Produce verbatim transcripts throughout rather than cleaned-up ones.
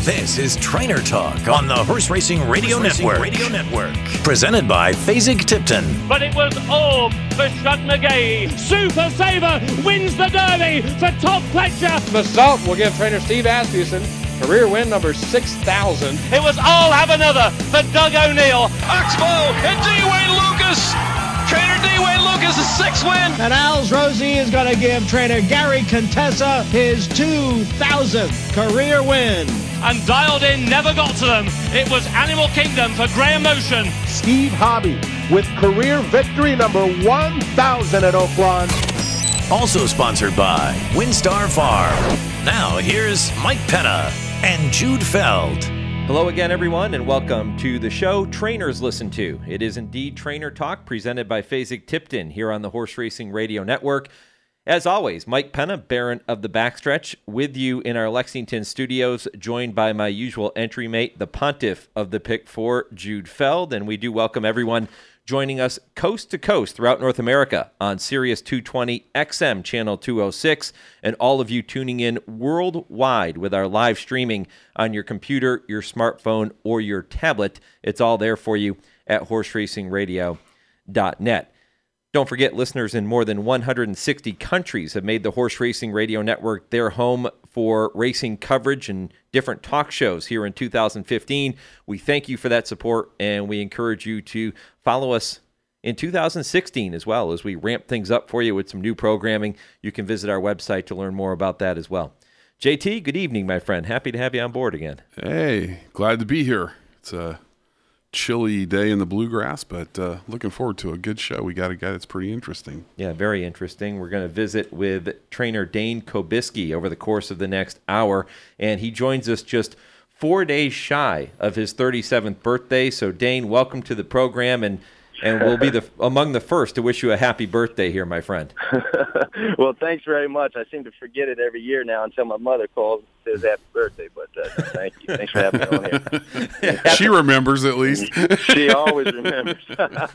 This is Trainer Talk on the Horse Racing Radio Horse Network. Racing Radio Network. Presented by Fasig-Tipton. But it was all for Shug McGee. Super Saver wins the Derby for Todd Pletcher. The Salt will give trainer Steve Asmussen career win number six thousand. It was all have another for Doug O'Neill. Oxbow and D. Wayne Lucas. Trainer D. Wayne Lucas' sixth win. And Al's Rosie is going to give trainer Gary Contessa his two thousandth career win. And dialed in never got to them. It was Animal Kingdom for Graham Motion. Steve Hobby with career victory number one thousand at Oaklawn. Also sponsored by Winstar Farm. Now here's Mike Penna and Jude Feld. Hello again, everyone, and welcome to the show Trainers Listen To. It is indeed Trainer Talk, presented by Fasig-Tipton here on the Horse Racing Radio Network. As always, Mike Penna, Baron of the Backstretch, with you in our Lexington studios, joined by my usual entry mate, the Pontiff of the Pick Four, Jude Feld. And we do welcome everyone joining us coast to coast throughout North America on Sirius two twenty X M Channel two oh six, and all of you tuning in worldwide with our live streaming on your computer, your smartphone, or your tablet. It's all there for you at horse racing radio dot net. Don't forget, listeners in more than one hundred sixty countries have made the Horse Racing Radio Network their home for racing coverage and different talk shows here in two thousand fifteen. We thank you for that support, and we encourage you to follow us in two thousand sixteen as well as we ramp things up for you with some new programming. You can visit our website to learn more about that as well. J T, good evening, my friend. Happy to have you on board again. Hey, glad to be here. It's a chilly day in the bluegrass, but uh, looking forward to a good show. We got a guy that's pretty interesting. Yeah, very interesting. We're going to visit with trainer Dane Kobiski over the course of the next hour, and he joins us just four days shy of his thirty-seventh birthday. So, Dane, welcome to the program, and and we'll be the among the first to wish you a happy birthday here, my friend. Well, thanks very much. I seem to forget it every year now until my mother calls and says happy birthday, but uh, thank you. Thanks for having me on here. She remembers at least. She always remembers.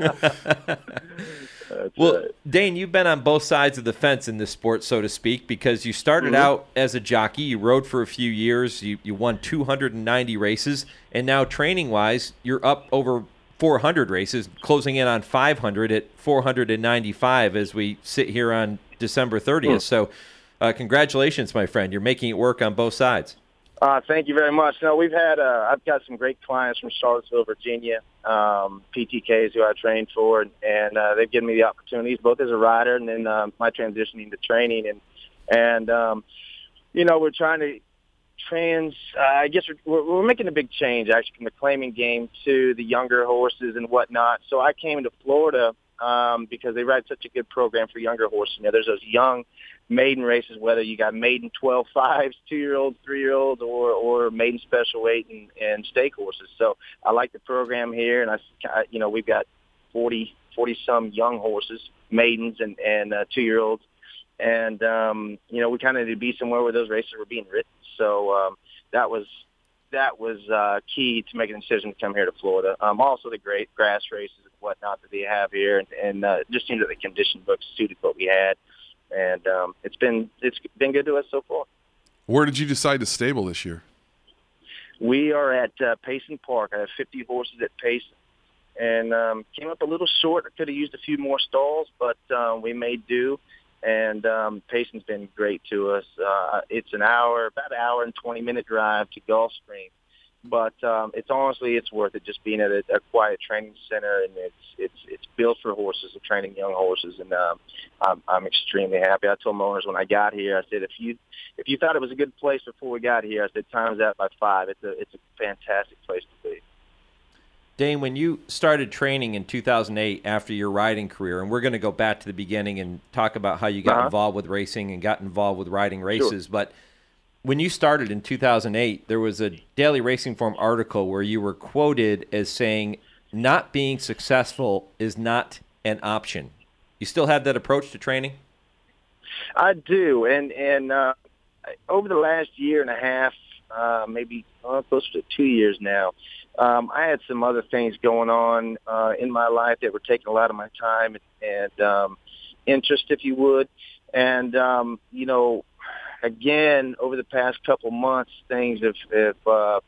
Well, right. Dane, you've been on both sides of the fence in this sport, so to speak, because you started mm-hmm. out as a jockey. You rode for a few years. You, you won two hundred ninety races, and now training-wise, you're up over four hundred races, closing in on five hundred at four hundred ninety-five as we sit here on December thirtieth. Mm. So uh, congratulations, my friend. You're making it work on both sides. Uh, thank you very much. No, we've had, uh, I've got some great clients from Charlottesville, Virginia, um, P T Ks who I trained for, and uh, they've given me the opportunities, both as a rider and then uh, my transitioning to training. And, and um, you know, we're trying to trans, uh, I guess we're, we're making a big change, actually, from the claiming game to the younger horses and whatnot. So I came to Florida um, because they ride such a good program for younger horses. You know, there's those young maiden races, whether you got maiden twelve fives, two-year-olds, three-year-olds, or or maiden special weight and, and stake horses. So I like the program here, and I, I you know, we've got forty, forty-some young horses, maidens and, and uh, two-year-olds. And, um, you know, we kind of need to be somewhere where those races were being ridden. So um, that was that was uh, key to making a decision to come here to Florida. Um, also the great grass races and whatnot that they have here, and, and uh, just seemed that the condition book suited what we had. And um, it's been it's been good to us so far. Where did you decide to stable this year? We are at uh, Payson Park. I have fifty horses at Payson, and um, came up a little short. I could have used a few more stalls, but uh, we made do. And um, Payson's been great to us. Uh, it's an hour, about an hour and twenty minute drive to Gulfstream. But um, it's honestly, it's worth it just being at a, a quiet training center, and it's it's it's built for horses and training young horses, and um, I'm, I'm extremely happy. I told my owners when I got here, I said if you if you thought it was a good place before we got here, I said times that by five. It's a it's a fantastic place to be. Dane, when you started training in two thousand eight after your riding career, and we're going to go back to the beginning and talk about how you got uh-huh. involved with racing and got involved with riding races, sure. but when you started in two thousand eight, there was a Daily Racing Form article where you were quoted as saying, not being successful is not an option. You still have that approach to training? I do. And, and uh, over the last year and a half, uh, maybe uh, closer to two years now, um, I had some other things going on uh, in my life that were taking a lot of my time and um, interest, if you would. And, um, you know, again, over the past couple months, things have have, uh,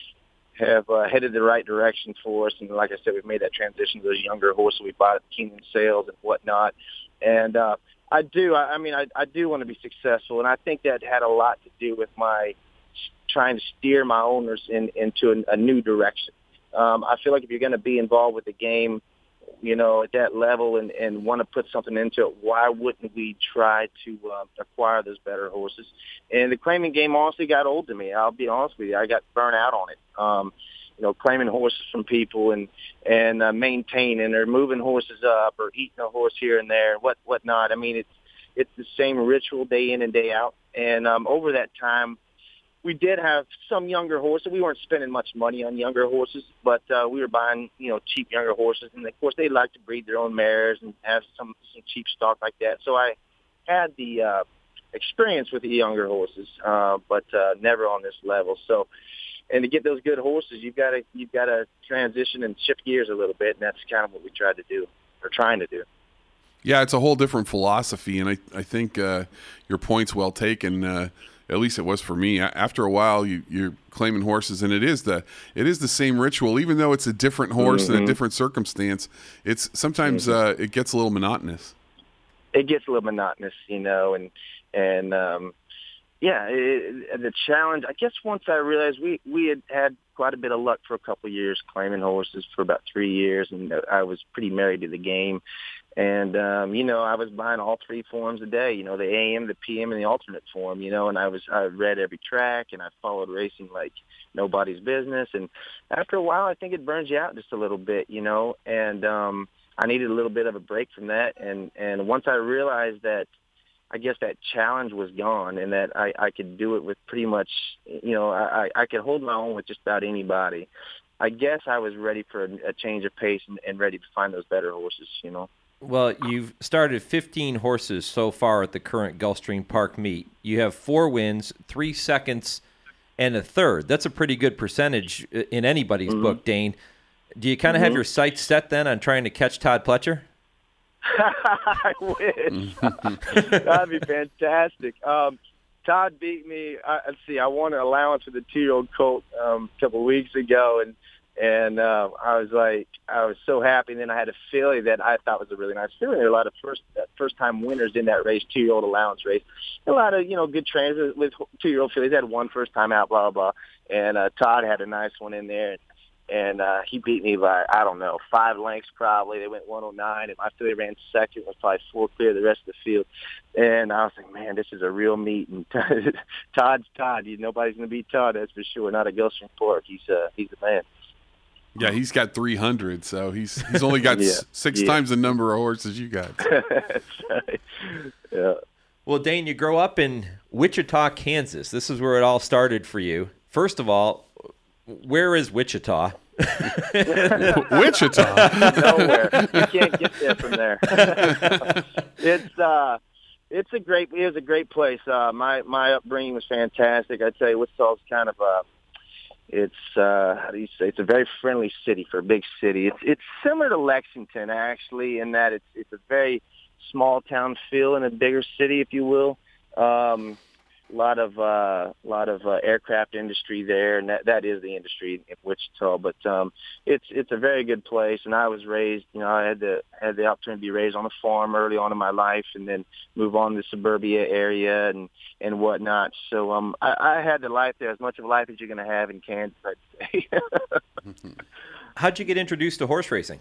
have uh, headed the right direction for us. And like I said, we've made that transition to those younger horses we bought at Keenan Sales and whatnot. And uh, I do, I, I mean, I, I do want to be successful, and I think that had a lot to do with my trying to steer my owners in, into a, a new direction. Um, I feel like if you're going to be involved with the game, you know, at that level and, and want to put something into it, why wouldn't we try to uh, acquire those better horses? And the claiming game honestly got old to me. I'll be honest with you. I got burnt out on it. Um, you know, claiming horses from people and, and uh, maintaining or moving horses up or eating a horse here and there and what, whatnot. I mean, it's, it's the same ritual day in and day out. And um, over that time, we did have some younger horses. We weren't spending much money on younger horses, but uh, we were buying, you know, cheap younger horses. And, of course, they like to breed their own mares and have some, some cheap stock like that. So I had the uh, experience with the younger horses, uh, but uh, never on this level. So, and to get those good horses, you've got to you've got to transition and shift gears a little bit, and that's kind of what we tried to do or trying to do. Yeah, it's a whole different philosophy, and I I think uh, your point's well taken. Uh, At least it was for me. After a while, you, you're claiming horses, and it is the it is the same ritual, even though it's a different horse mm-hmm. and a different circumstance. It's sometimes mm-hmm. uh, it gets a little monotonous. It gets a little monotonous, you know, and and um, yeah, it, the challenge. I guess once I realized we we had had quite a bit of luck for a couple of years claiming horses for about three years, and I was pretty married to the game. And, um, you know, I was buying all three forms a day, you know, the A M, the P M, and the alternate form, you know, and I was, I read every track and I followed racing like nobody's business. And after a while, I think it burns you out just a little bit, you know, and um, I needed a little bit of a break from that. And, and once I realized that, I guess that challenge was gone and that I, I could do it with pretty much, you know, I, I could hold my own with just about anybody. I guess I was ready for a, a change of pace and, and ready to find those better horses, you know. Well, you've started fifteen horses so far at the current Gulfstream Park meet. You have four wins, three seconds, and a third. That's a pretty good percentage in anybody's mm-hmm. book, Dane. Do you kind of mm-hmm. have your sights set then on trying to catch Todd Pletcher? I wish. That'd be fantastic. Um, Todd beat me. Uh, let's see, I won an allowance with a two-year-old colt um, a couple of weeks ago, and And uh, I was like, I was so happy. And then I had a filly that I thought was a really nice filly. There were a lot of first uh, first time winners in that race, two year old allowance race. A lot of you know good trainers with two year old fillies. They had one first time out, blah blah blah. And uh, Todd had a nice one in there, and uh, he beat me by I don't know five lengths probably. They went one oh nine, and my filly ran second, was probably four clear of the rest of the field. And I was like, man, this is a real meet. And Todd's Todd. Nobody's gonna beat Todd, that's for sure. Not at Gulfstream Park. He's uh, he's the man. Yeah, he's got three hundred, so he's he's only got yeah, s- six yeah. times the number of horses you got. That's right. Yeah. Well, Dane, you grow up in Wichita, Kansas. This is where it all started for you. First of all, where is Wichita? Wichita? Nowhere. You can't get there from there. it's uh, it's a great. It was a great place. Uh, my my upbringing was fantastic. I'd say Wichita's kind of a. It's uh, how do you say? It's a very friendly city for a big city. It's it's similar to Lexington actually, in that it's it's a very small town feel in a bigger city, if you will. Um, a lot of uh, lot of uh, aircraft industry there, and that that is the industry in Wichita. But um, it's it's a very good place, and I was raised. You know, I had the had the opportunity to be raised on a farm early on in my life, and then move on to the suburbia area and and whatnot. So um, I, I had the life there, as much of a life as you're going to have in Kansas, I'd say. How'd you get introduced to horse racing?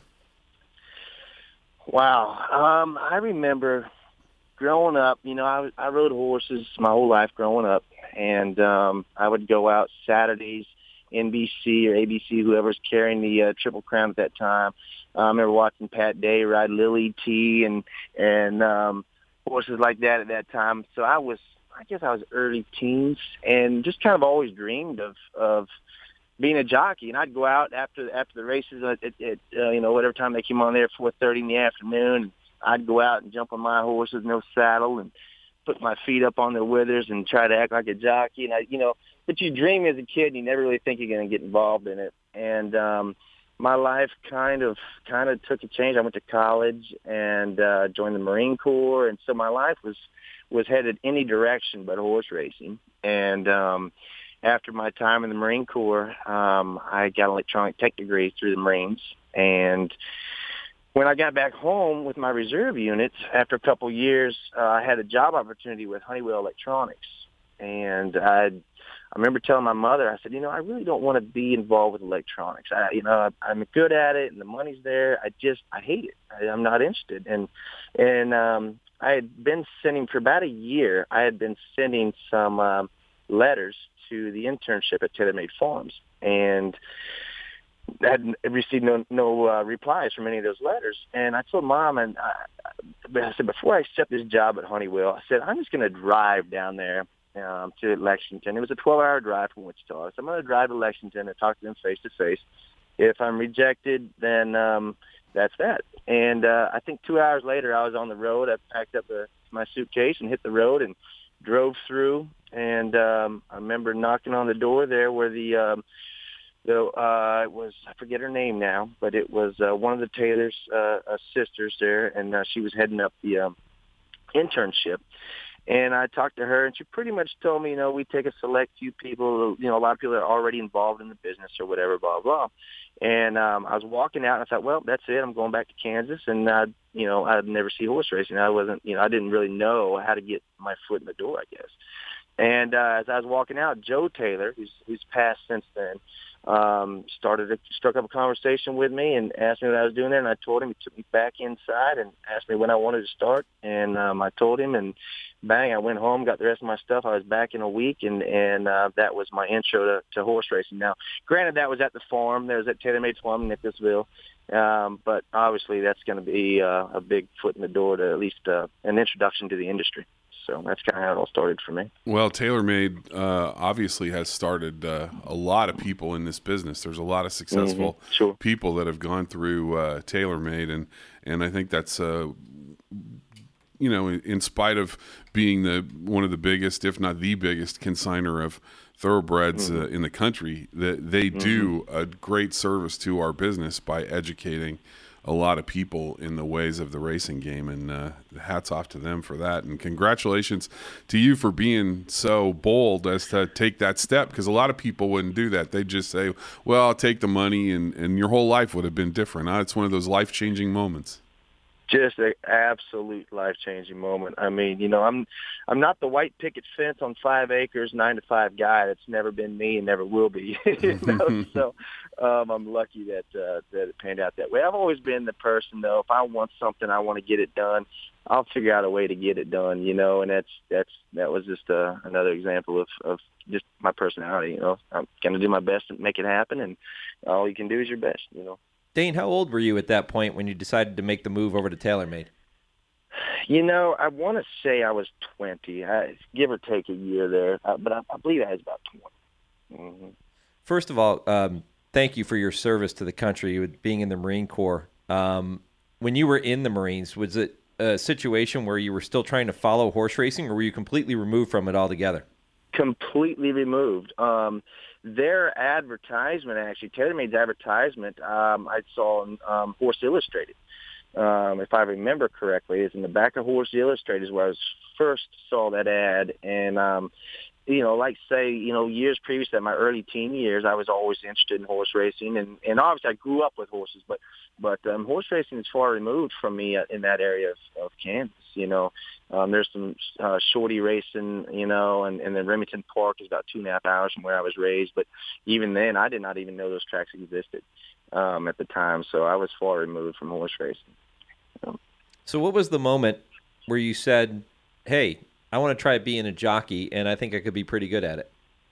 Wow, um, I remember. Growing up, you know, I, I rode horses my whole life growing up, and um, I would go out Saturdays, N B C or A B C, whoever's carrying the uh, Triple Crown at that time. Uh, I remember watching Pat Day ride Lily T and and um, horses like that at that time. So I was, I guess I was early teens, and just kind of always dreamed of of being a jockey. And I'd go out after after the races at, at, at uh, you know, whatever time they came on there, four thirty in the afternoon. I'd go out and jump on my horse with no saddle and put my feet up on their withers and try to act like a jockey. And I, you know, but you dream as a kid and you never really think you're going to get involved in it. And um, my life kind of kind of took a change. I went to college and uh, joined the Marine Corps, and so my life was was headed any direction but horse racing. And um, after my time in the Marine Corps, um, I got an electronic tech degree through the Marines. And when I got back home with my reserve units, after a couple of years, uh, I had a job opportunity with Honeywell Electronics. And I I remember telling my mother, I said, you know, I really don't want to be involved with electronics. I, you know, I'm good at it and the money's there. I just, I hate it. I, I'm not interested. And, and, um, I had been sending for about a year. I had been sending some, um, letters to the internship at TaylorMade Farms, and I had received no, no, uh, replies from any of those letters. And I told Mom, and I, I said, before I accept this job at Honeywell, I said, I'm just going to drive down there Um, to Lexington. It was a twelve-hour drive from Wichita. So I'm going to drive to Lexington and talk to them face-to-face. If I'm rejected, then um, that's that. And uh, I think two hours later, I was on the road. I packed up a, my suitcase and hit the road and drove through. And um, I remember knocking on the door there where the, um, the uh, it was, I forget her name now, but it was uh, one of the Taylor's uh, uh, sisters there, and uh, she was heading up the um, internship. And I talked to her, and she pretty much told me, you know, we take a select few people, you know, a lot of people that are already involved in the business or whatever, blah, blah. And um, I was walking out, and I thought, well, that's it. I'm going back to Kansas, and, uh, you know, I'd never see horse racing. I wasn't, you know, I didn't really know how to get my foot in the door, I guess. And uh, as I was walking out, Joe Taylor, who's, who's passed since then, um, started to, struck up a conversation with me and asked me what I was doing there. And I told him. He took me back inside and asked me when I wanted to start. And um, I told him, and bang, I went home, got the rest of my stuff. I was back in a week, and, and uh, that was my intro to, to horse racing. Now, granted, that was at the farm. That was at TaylorMade's farm in Nicholasville. Um, but obviously that's going to be uh, a big foot in the door to at least uh, an introduction to the industry. So that's kind of how it all started for me. Well, TaylorMade uh, obviously has started uh, a lot of people in this business. There's a lot of successful mm-hmm. sure. people that have gone through uh, TaylorMade, and and I think that's uh, you know, in spite of being the one of the biggest, if not the biggest, consignor of thoroughbreds mm-hmm. uh, in the country, that they mm-hmm. do a great service to our business by educating a lot of people in the ways of the racing game, and uh, hats off to them for that. And congratulations to you for being so bold as to take that step, because a lot of people wouldn't do that. They'd just say, well, I'll take the money, and, and your whole life would have been different. Huh? It's one of those life-changing moments. Just an absolute life-changing moment. I mean, you know, I'm I'm not the white picket fence on five acres, nine to five guy. That's never been me and never will be. You know? So um, I'm lucky that uh, that it panned out that way. I've always been the person, though. If I want something, I want to get it done. I'll figure out a way to get it done. You know, and that's that's that was just uh, another example of, of just my personality. You know, I'm going to do my best to make it happen, and all you can do is your best. You know. Dane, how old were you at that point when you decided to make the move over to TaylorMade? You know, I want to say I was twenty, I, give or take a year there, uh, but I, I believe I was about twenty. Mm-hmm. First of all, um, thank you for your service to the country with being in the Marine Corps. Um, when you were in the Marines, was it a situation where you were still trying to follow horse racing, or were you completely removed from it altogether? Completely removed. Um, their advertisement, actually, TaylorMade's advertisement, um, I saw in um, Horse Illustrated. Um, if I remember correctly, it's in the back of Horse Illustrated is where I was first saw that ad. And, um, you know, like say, you know, years previous to my early teen years, I was always interested in horse racing. And, and obviously I grew up with horses, but, but um, horse racing is far removed from me in that area of, of Kansas. You know, um, there's some uh, shorty racing, you know, and, and then Remington Park is about two and a half hours from where I was raised. But even then, I did not even know those tracks existed um, at the time. So I was far removed from horse racing. So, so what was the moment where you said, hey, I want to try being a jockey, and I think I could be pretty good at it?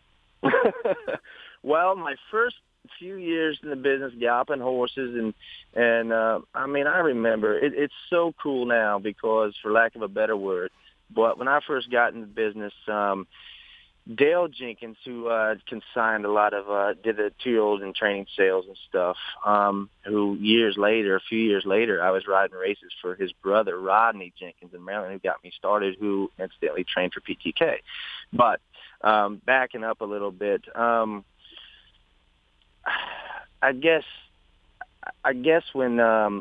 Well, my first few years in the business, galloping horses, and and uh, I mean, I remember it, it's so cool now because, for lack of a better word, but when I first got in the business, um, Dale Jenkins, who uh, consigned a lot of uh, did the two-year-old and training sales and stuff, um, who years later, a few years later, I was riding races for his brother Rodney Jenkins in Maryland, who got me started, who incidentally trained for P T K. But um, backing up a little bit. Um, I guess, I guess when um,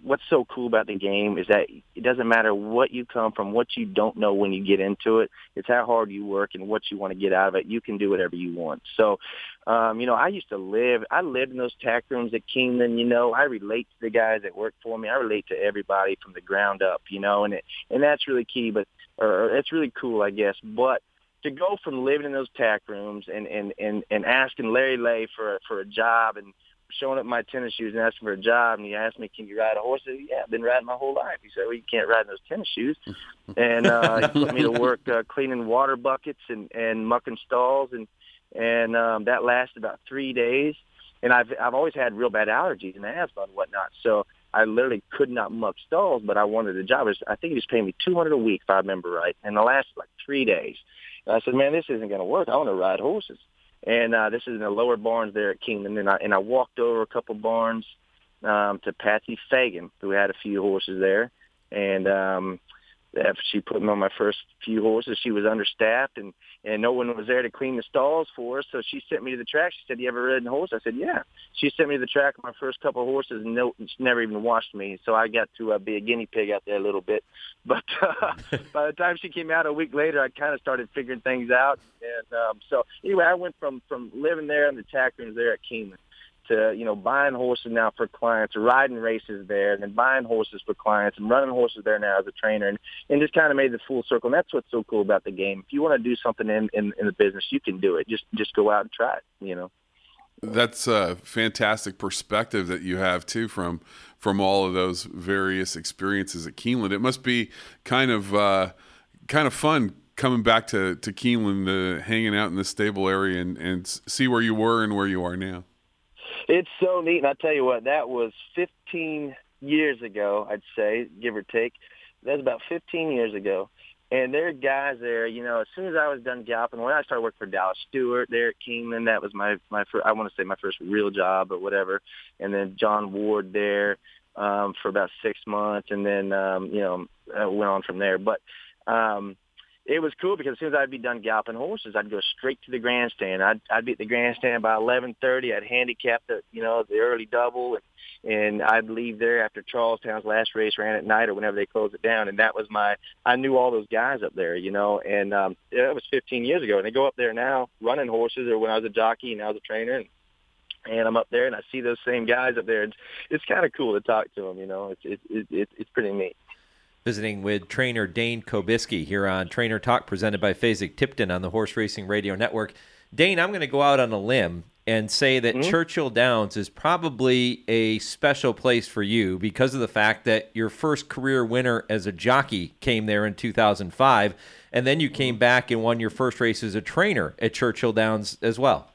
what's so cool about the game is that it doesn't matter what you come from, what you don't know when you get into it. It's how hard you work and what you want to get out of it. You can do whatever you want. So, um, you know, I used to live, I lived in those tack rooms at Keeneland. You know, I relate to the guys that work for me. I relate to everybody from the ground up, you know, and it, and that's really key, but, or it's really cool, I guess. But to go from living in those tack rooms and, and, and, and asking Larry Lay for, for a job and showing up my tennis shoes and asking for a job, and he asked me, can you ride a horse? I said, yeah, I've been riding my whole life. He said, well, you can't ride in those tennis shoes. And uh, he put me to work uh, cleaning water buckets and, and mucking stalls, and and um, that lasted about three days. And I've I've always had real bad allergies and asthma and whatnot, so I literally could not muck stalls, but I wanted a job. Was, I think he was paying me two hundred dollars a week, if I remember right, and it lasted like three days. And I said, man, this isn't going to work. I want to ride horses. And uh, this is in the lower barns there at Keeneland. And I, and I walked over a couple barns um, to Patsy Fagan, who had a few horses there. And um, after she put me on my first few horses, she was understaffed, and, and no one was there to clean the stalls for us. So she sent me to the track. She said, you ever ridden a horse? I said, yeah. She sent me to the track with my first couple of horses, and no, she never even watched me. So I got to uh, be a guinea pig out there a little bit. But uh, by the time she came out a week later, I kind of started figuring things out. And um, so anyway, I went from, from living there in the tack rooms there at Keeneland to, you know, buying horses now for clients, riding races there, and then buying horses for clients and running horses there now as a trainer, and, and just kind of made the full circle. And that's what's so cool about the game. If you want to do something in, in, in the business, you can do it. Just just go out and try it, you know. That's a fantastic perspective that you have, too, from from all of those various experiences at Keeneland. It must be kind of uh, kind of fun coming back to, to Keeneland, uh, hanging out in the stable area and, and see where you were and where you are now. It's so neat, and I tell you what, that was fifteen years ago, I'd say, give or take. That's about fifteen years ago. And there are guys there, you know, as soon as I was done galloping, when I started working for Dallas Stewart there at Keeneland, that was my, my first, I want to say my first real job or whatever. And then John Ward there um, for about six months, and then, um, you know, I went on from there. But um, it was cool because as soon as I'd be done galloping horses, I'd go straight to the grandstand. I'd, I'd be at the grandstand by eleven thirty. I'd handicap the, you know, the early double, and, and I'd leave there after Charlestown's last race ran at night or whenever they closed it down. And that was my, I knew all those guys up there, you know, and um, that was fifteen years ago. And they go up there now running horses, or when I was a jockey and I was a trainer, and, and I'm up there and I see those same guys up there. It's, it's kind of cool to talk to them, you know. It's, it, it, it, it's pretty neat. Visiting with trainer Dane Kobiski here on Trainer Talk, presented by Fasig-Tipton on the Horse Racing Radio Network. Dane, I'm going to go out on a limb and say that mm-hmm. Churchill Downs is probably a special place for you because of the fact that your first career winner as a jockey came there in two thousand five, and then you came back and won your first race as a trainer at Churchill Downs as well.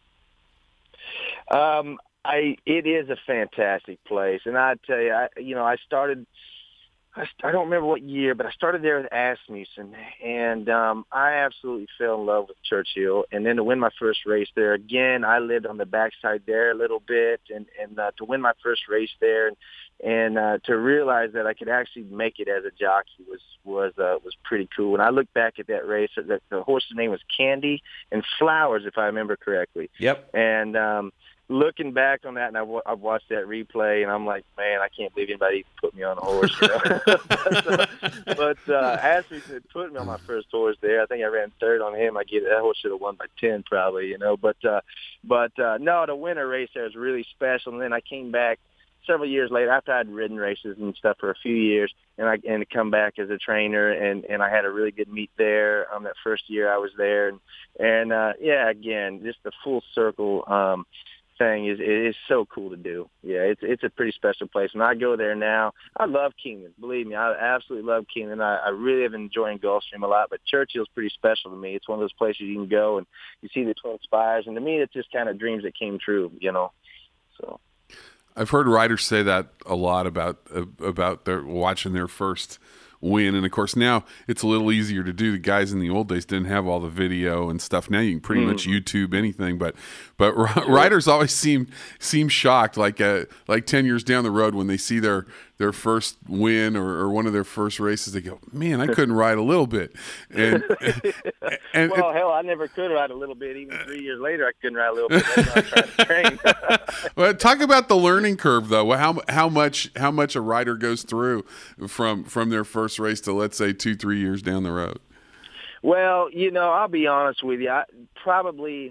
Um, I it is a fantastic place, and I tell you, I you know, I started. I don't remember what year, but I started there with Asmussen, and um, I absolutely fell in love with Churchill. And then to win my first race there, again, I lived on the backside there a little bit, and, and uh, to win my first race there, and, and uh, to realize that I could actually make it as a jockey was was uh, was pretty cool. And I look back at that race, the, the horse's name was Candy and Flowers, if I remember correctly. Yep. And um, looking back on that, and I've, I've watched that replay, and I'm like, man, I can't believe anybody put me on a horse. You know? but uh, but uh, Asmussen put me on my first horse there. I think I ran third on him. I get that horse should have won by ten probably, you know. But uh, but uh, no, to win a race there was really special. And then I came back several years later after I'd ridden races and stuff for a few years, and I and to come back as a trainer, and, and I had a really good meet there um, that first year I was there, and and uh, yeah, again, just the full circle. Um, thing is it is so cool to do. Yeah, it's it's a pretty special place. When I go there now, I love Keeneland. Believe me, I absolutely love Keeneland. I, I really have enjoyed Gulfstream a lot, but Churchill's pretty special to me. It's one of those places you can go and you see the Twin Spires, and to me, it's just kind of dreams that came true, you know. So I've heard riders say that a lot about uh, about their watching their first win, and of course now it's a little easier to do. The guys in the old days didn't have all the video and stuff. Now you can pretty mm. much YouTube anything, but but riders always seem seem shocked, like uh, like ten years down the road when they see their their first win or, or one of their first races, they go, "Man, I couldn't ride a little bit." And, and, and well, hell, I never could ride a little bit. Even three years later, I couldn't ride a little bit. That's why I'm trying to train. Well, talk about the learning curve, though. How how much how much a rider goes through from from their first race to, let's say, two three years down the road. Well, you know, I'll be honest with you. I probably.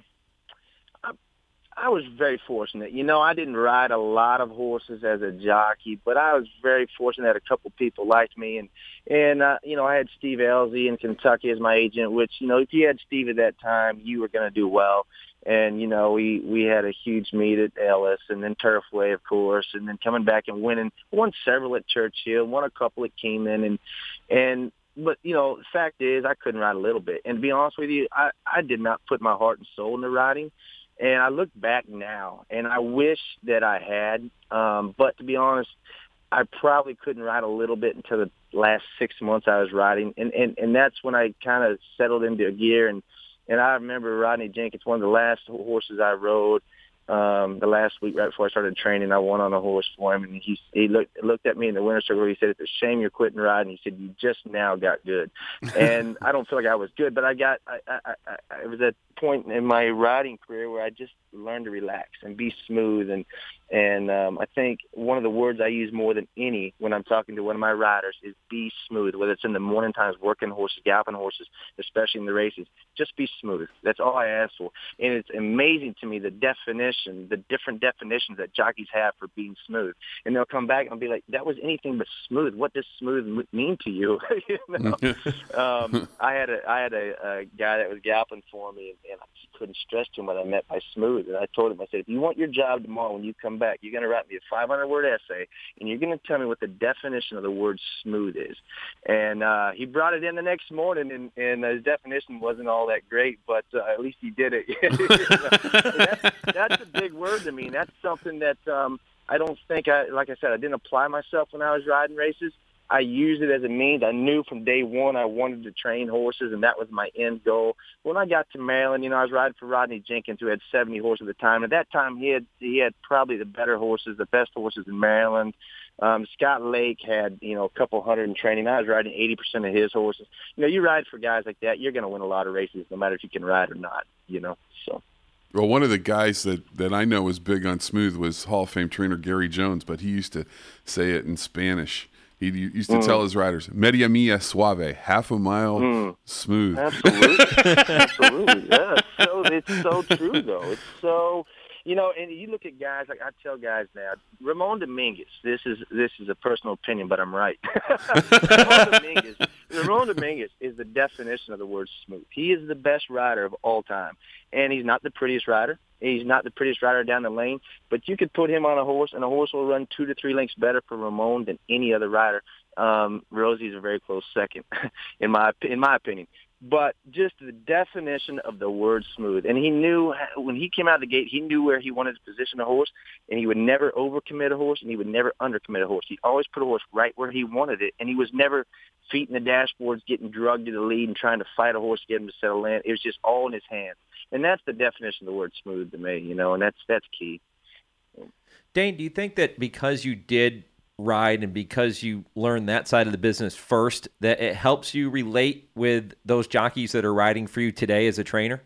I was very fortunate. You know, I didn't ride a lot of horses as a jockey, but I was very fortunate that a couple people liked me. And, and uh, you know, I had Steve Elsey in Kentucky as my agent, which, you know, if you had Steve at that time, you were going to do well. And, you know, we, we had a huge meet at Ellis and then Turfway, of course, and then coming back and winning. Won several at Churchill, won a couple at Kingman. And, and but, you know, the fact is I couldn't ride a little bit. And to be honest with you, I, I did not put my heart and soul into riding. And I look back now, and I wish that I had. Um, but to be honest, I probably couldn't ride a little bit until the last six months I was riding. And, and, and that's when I kind of settled into a gear. And, and I remember Rodney Jenkins, one of the last horses I rode, um, the last week right before I started training, I won on a horse for him. And he, he looked, looked at me in the winner's circle. He said, "It's a shame you're quitting riding." He said, "You just now got good." And I don't feel like I was good, but I got, I, I, I, I was at a point in my riding career where I just learned to relax and be smooth. And, and um, I think one of the words I use more than any when I'm talking to one of my riders is be smooth, whether it's in the morning times, working horses, galloping horses, especially in the races. Just be smooth. That's all I ask for. And it's amazing to me the definition, the different definitions that jockeys have for being smooth. And they'll come back and be like, "That was anything but smooth. What does smooth mean to you?" you know? um, I had a I had a, a guy that was galloping for me, and, and I just couldn't stress to him what I meant by smooth. And I told him, I said, "If you want your job tomorrow when you come back, you're going to write me a five hundred word essay, and you're going to tell me what the definition of the word smooth is." And uh, he brought it in the next morning, and, and his definition wasn't all that great, but uh, at least he did it. that's, that's a big word to me. That's something that um, I don't think, I, like I said, I didn't apply myself when I was riding races. I used it as a means. I knew from day one I wanted to train horses, and that was my end goal. When I got to Maryland, you know, I was riding for Rodney Jenkins, who had seventy horses at the time. At that time, he had he had probably the better horses, the best horses in Maryland. Um, Scott Lake had, you know, a couple hundred in training. I was riding eighty percent of his horses. You know, you ride for guys like that, you're going to win a lot of races, no matter if you can ride or not, you know, so. Well, one of the guys that, that I know was big on smooth was Hall of Fame trainer Gary Jones, but he used to say it in Spanish. He used to mm. tell his riders, "Media milla suave," half a mile mm. smooth. Absolutely. Absolutely. Yeah. So it's so true, though. It's so, you know, and you look at guys, like I tell guys now, Ramon Dominguez, this is this is a personal opinion, but I'm right. Ramon Dominguez, Ramon Dominguez is the definition of the word smooth. He is the best rider of all time. And he's not the prettiest rider. He's not the prettiest rider down the lane, but you could put him on a horse, and a horse will run two to three lengths better for Ramon than any other rider. Um, Rosie's a very close second, in my in my opinion. But just the definition of the word smooth. And he knew, when he came out of the gate, he knew where he wanted to position a horse, and he would never overcommit a horse, and he would never undercommit a horse. He always put a horse right where he wanted it, and he was never feet in the dashboards, getting drugged to the lead and trying to fight a horse to get him to settle in. It was just all in his hands. And that's the definition of the word smooth to me, you know, and that's that's key. Dane, do you think that because you did ride and because you learned that side of the business first, that it helps you relate with those jockeys that are riding for you today as a trainer?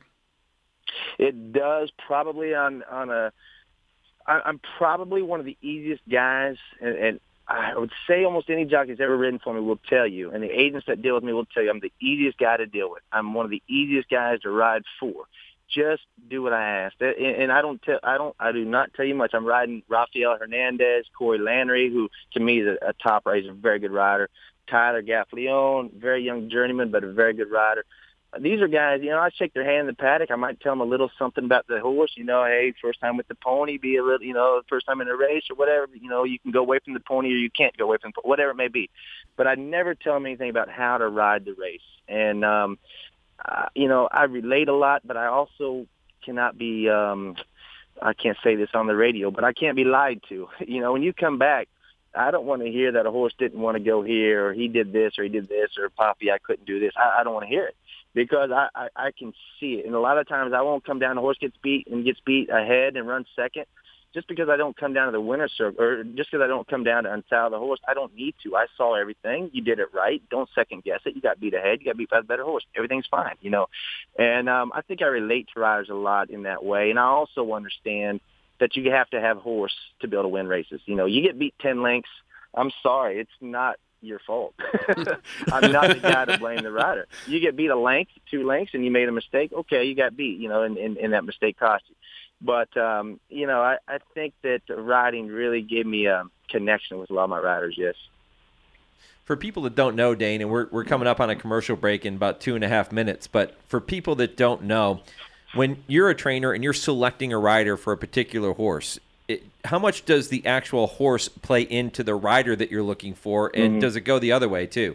It does, probably on, on a I, I'm probably one of the easiest guys, and, and I would say almost any jockey that's ever ridden for me will tell you, and the agents that deal with me will tell you, I'm the easiest guy to deal with. I'm one of the easiest guys to ride for. Just do what I ask, and, and I don't tell, I don't, I do not tell you much. I'm riding Rafael Hernandez, Corey Landry, who to me is a, a top rider, he's a very good rider. Tyler Gaffleone, very young journeyman, but a very good rider. These are guys, you know, I shake their hand in the paddock. I might tell them a little something about the horse, you know, hey, first time with the pony, be a little, you know, first time in a race or whatever, you know, you can go away from the pony or you can't go away from the pony, whatever it may be. But I never tell them anything about how to ride the race. And, um, uh, you know, I relate a lot, but I also cannot be, um, I can't say this on the radio, but I can't be lied to. You know, when you come back, I don't want to hear that a horse didn't want to go here or he did this or he did this or Poppy, I couldn't do this. I, I don't want to hear it. Because I, I, I can see it. And a lot of times I won't come down, the horse gets beat and gets beat ahead and runs second. just because I don't come down to the winner's circle, or just because I don't come down to unsaddle the horse, I don't need to. I saw everything. You did it right. Don't second guess it. You got beat ahead. You got beat by the better horse. Everything's fine, you know. And um, I think I relate to riders a lot in that way. And I also understand that you have to have a horse to be able to win races. You know, you get beat ten lengths. I'm sorry, it's not your fault. I'm not the guy to blame the rider. You get beat a length, two lengths, and you made a mistake. Okay, you got beat, you know, and, and, and that mistake cost you. But, um, you know, I, I think that riding really gave me a connection with a lot of my riders, yes. For people that don't know, Dane, and we're we're coming up on a commercial break in about two and a half minutes, but for people that don't know, when you're a trainer and you're selecting a rider for a particular horse, It, how much does the actual horse play into the rider that you're looking for, and mm-hmm. does it go the other way too?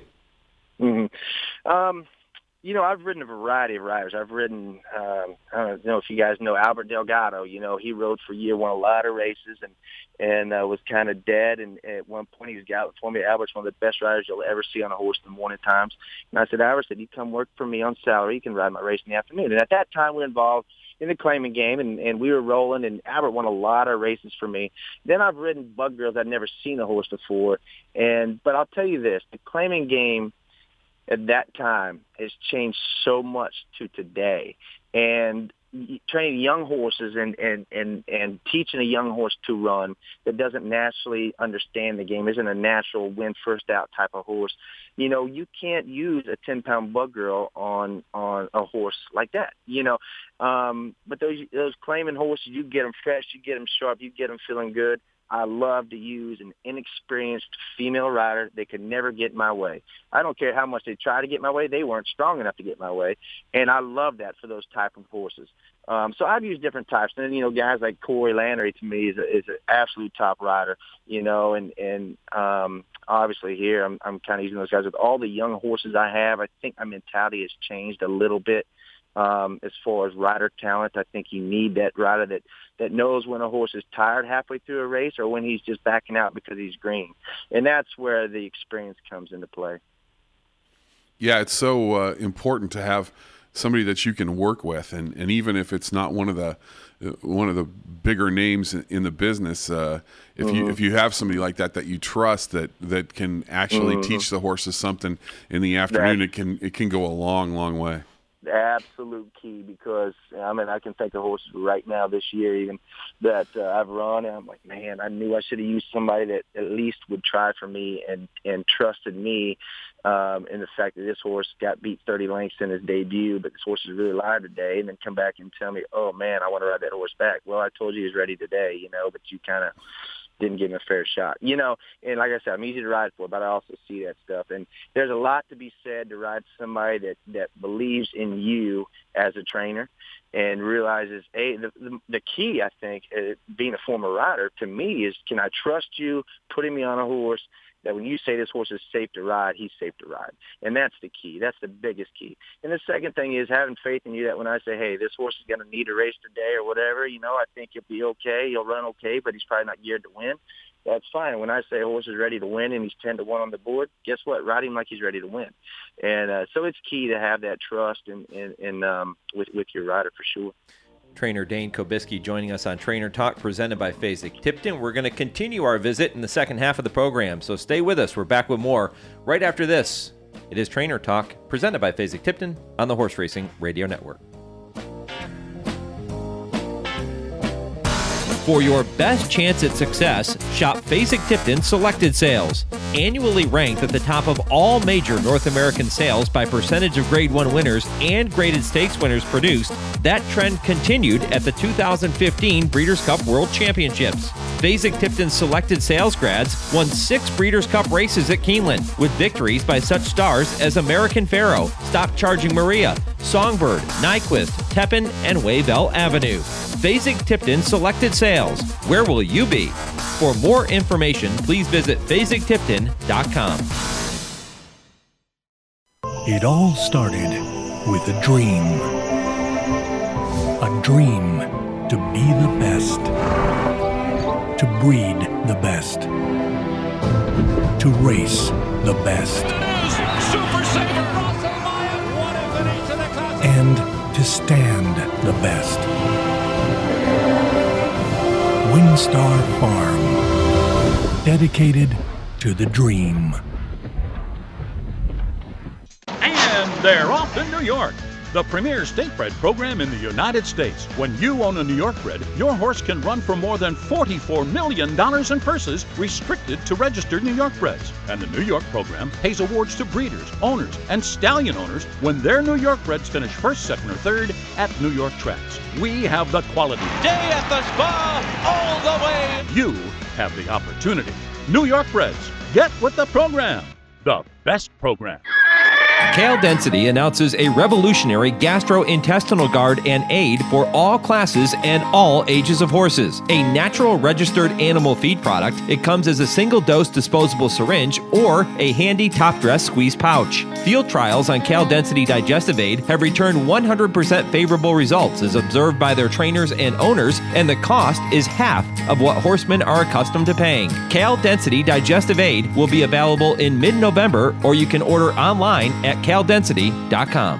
Mm-hmm. Um, you know, I've ridden a variety of riders. I've ridden, um, I don't know if you guys know Albert Delgado. You know, he rode for a year, won a lot of races, and and uh, was kind of dead. And at one point, he was galloping for me. Albert's one of the best riders you'll ever see on a horse in the morning times. And I said, Albert, said, you come work for me on salary. You can ride my race in the afternoon. And at that time, we were involved in the claiming game, and, and we were rolling, and Albert won a lot of races for me. Then I've ridden bug girls. I'd never seen a horse before. and But I'll tell you this, the claiming game at that time has changed so much to today. And training young horses and, and, and, and teaching a young horse to run that doesn't naturally understand the game, isn't a natural win first out type of horse. You know, you can't use a ten-pound bug girl on on a horse like that, you know. Um, but those those claiming horses, you get them fresh, you get them sharp, you get them feeling good. I love to use an inexperienced female rider that could never get my way. I don't care how much they try to get my way. They weren't strong enough to get my way. And I love that for those type of horses. Um, so I've used different types. And then, you know, guys like Corey Landry to me is, a, is an absolute top rider, you know, and, and um, obviously here I'm, I'm kind of using those guys. With all the young horses I have, I think my mentality has changed a little bit. Um, as far as rider talent, I think you need that rider that, that knows when a horse is tired halfway through a race or when he's just backing out because he's green. And that's where the experience comes into play. Yeah, it's so uh, important to have somebody that you can work with, and, and even if it's not one of the uh, one of the bigger names in, in the business, uh, if mm-hmm. you if you have somebody like that that you trust that that can actually mm-hmm. teach the horses something in the afternoon, that's, it can it can go a long, long way. Absolute key, because I mean I can think of horses right now this year even that uh, I've run, and I'm like, man, I knew I should have used somebody that at least would try for me and and trusted me um, in the fact that this horse got beat thirty lengths in his debut, but this horse is really live today, and then come back and tell me, oh man, I want to ride that horse back. Well, I told you he was ready today, you know, but you kind of didn't give him a fair shot, you know. And like I said, I'm easy to ride for, but I also see that stuff. And there's a lot to be said to ride somebody that, that believes in you as a trainer and realizes, hey, the, the, the key, I think, uh, being a former rider, to me, is can I trust you putting me on a horse that when you say this horse is safe to ride, he's safe to ride. And that's the key. That's the biggest key. And the second thing is having faith in you that when I say, hey, this horse is going to need a race today or whatever, you know, I think he'll be okay. He'll run okay, but he's probably not geared to win. That's fine. When I say a horse is ready to win and he's ten to one on the board, guess what? Ride him like he's ready to win. And uh, so it's key to have that trust in, in, in um, with, with your rider for sure. Trainer Dane Kobiski joining us on Trainer Talk, presented by Fasig-Tipton. We're going to continue our visit in the second half of the program, so stay with us. We're back with more right after this. It is Trainer Talk, presented by Fasig-Tipton on the Horse Racing Radio Network. For your best chance at success, shop Fasig-Tipton Selected Sales. Annually ranked at the top of all major North American sales by percentage of Grade one winners and graded stakes winners produced, that trend continued at the two thousand fifteen Breeders' Cup World Championships. Fasig-Tipton Selected Sales grads won six Breeders' Cup races at Keeneland, with victories by such stars as American Pharoah, Stop Charging Maria, Songbird, Nyquist, Tepin, and Wavell Avenue. Fasig-Tipton Selected Sales. Where will you be? For more information, please visit Fasig Tipton dot com. It all started with a dream. A dream to be the best. To breed the best. To race the best. Super Saver, Russell Meyer, what a finish to the class. And to stand the best. When WinStar Farm. Dedicated to the dream. And they're off to New York, the premier state bred program in the United States. When you own a New York bred, your horse can run for more than forty-four million dollars in purses restricted to registered New York breds. And the New York program pays awards to breeders, owners, and stallion owners when their New York breds finish first, second, or third at New York tracks. We have the quality. Day at the spa, all the way. You have the opportunity. New York breds, get with the program. The best program. Kale Density announces a revolutionary gastrointestinal guard and aid for all classes and all ages of horses. A natural registered animal feed product, it comes as a single-dose disposable syringe or a handy top dress squeeze pouch. Field trials on Kale Density Digestive Aid have returned one hundred percent favorable results as observed by their trainers and owners, and the cost is half of what horsemen are accustomed to paying. Kale Density Digestive Aid will be available in mid-November, or you can order online at kale density dot com.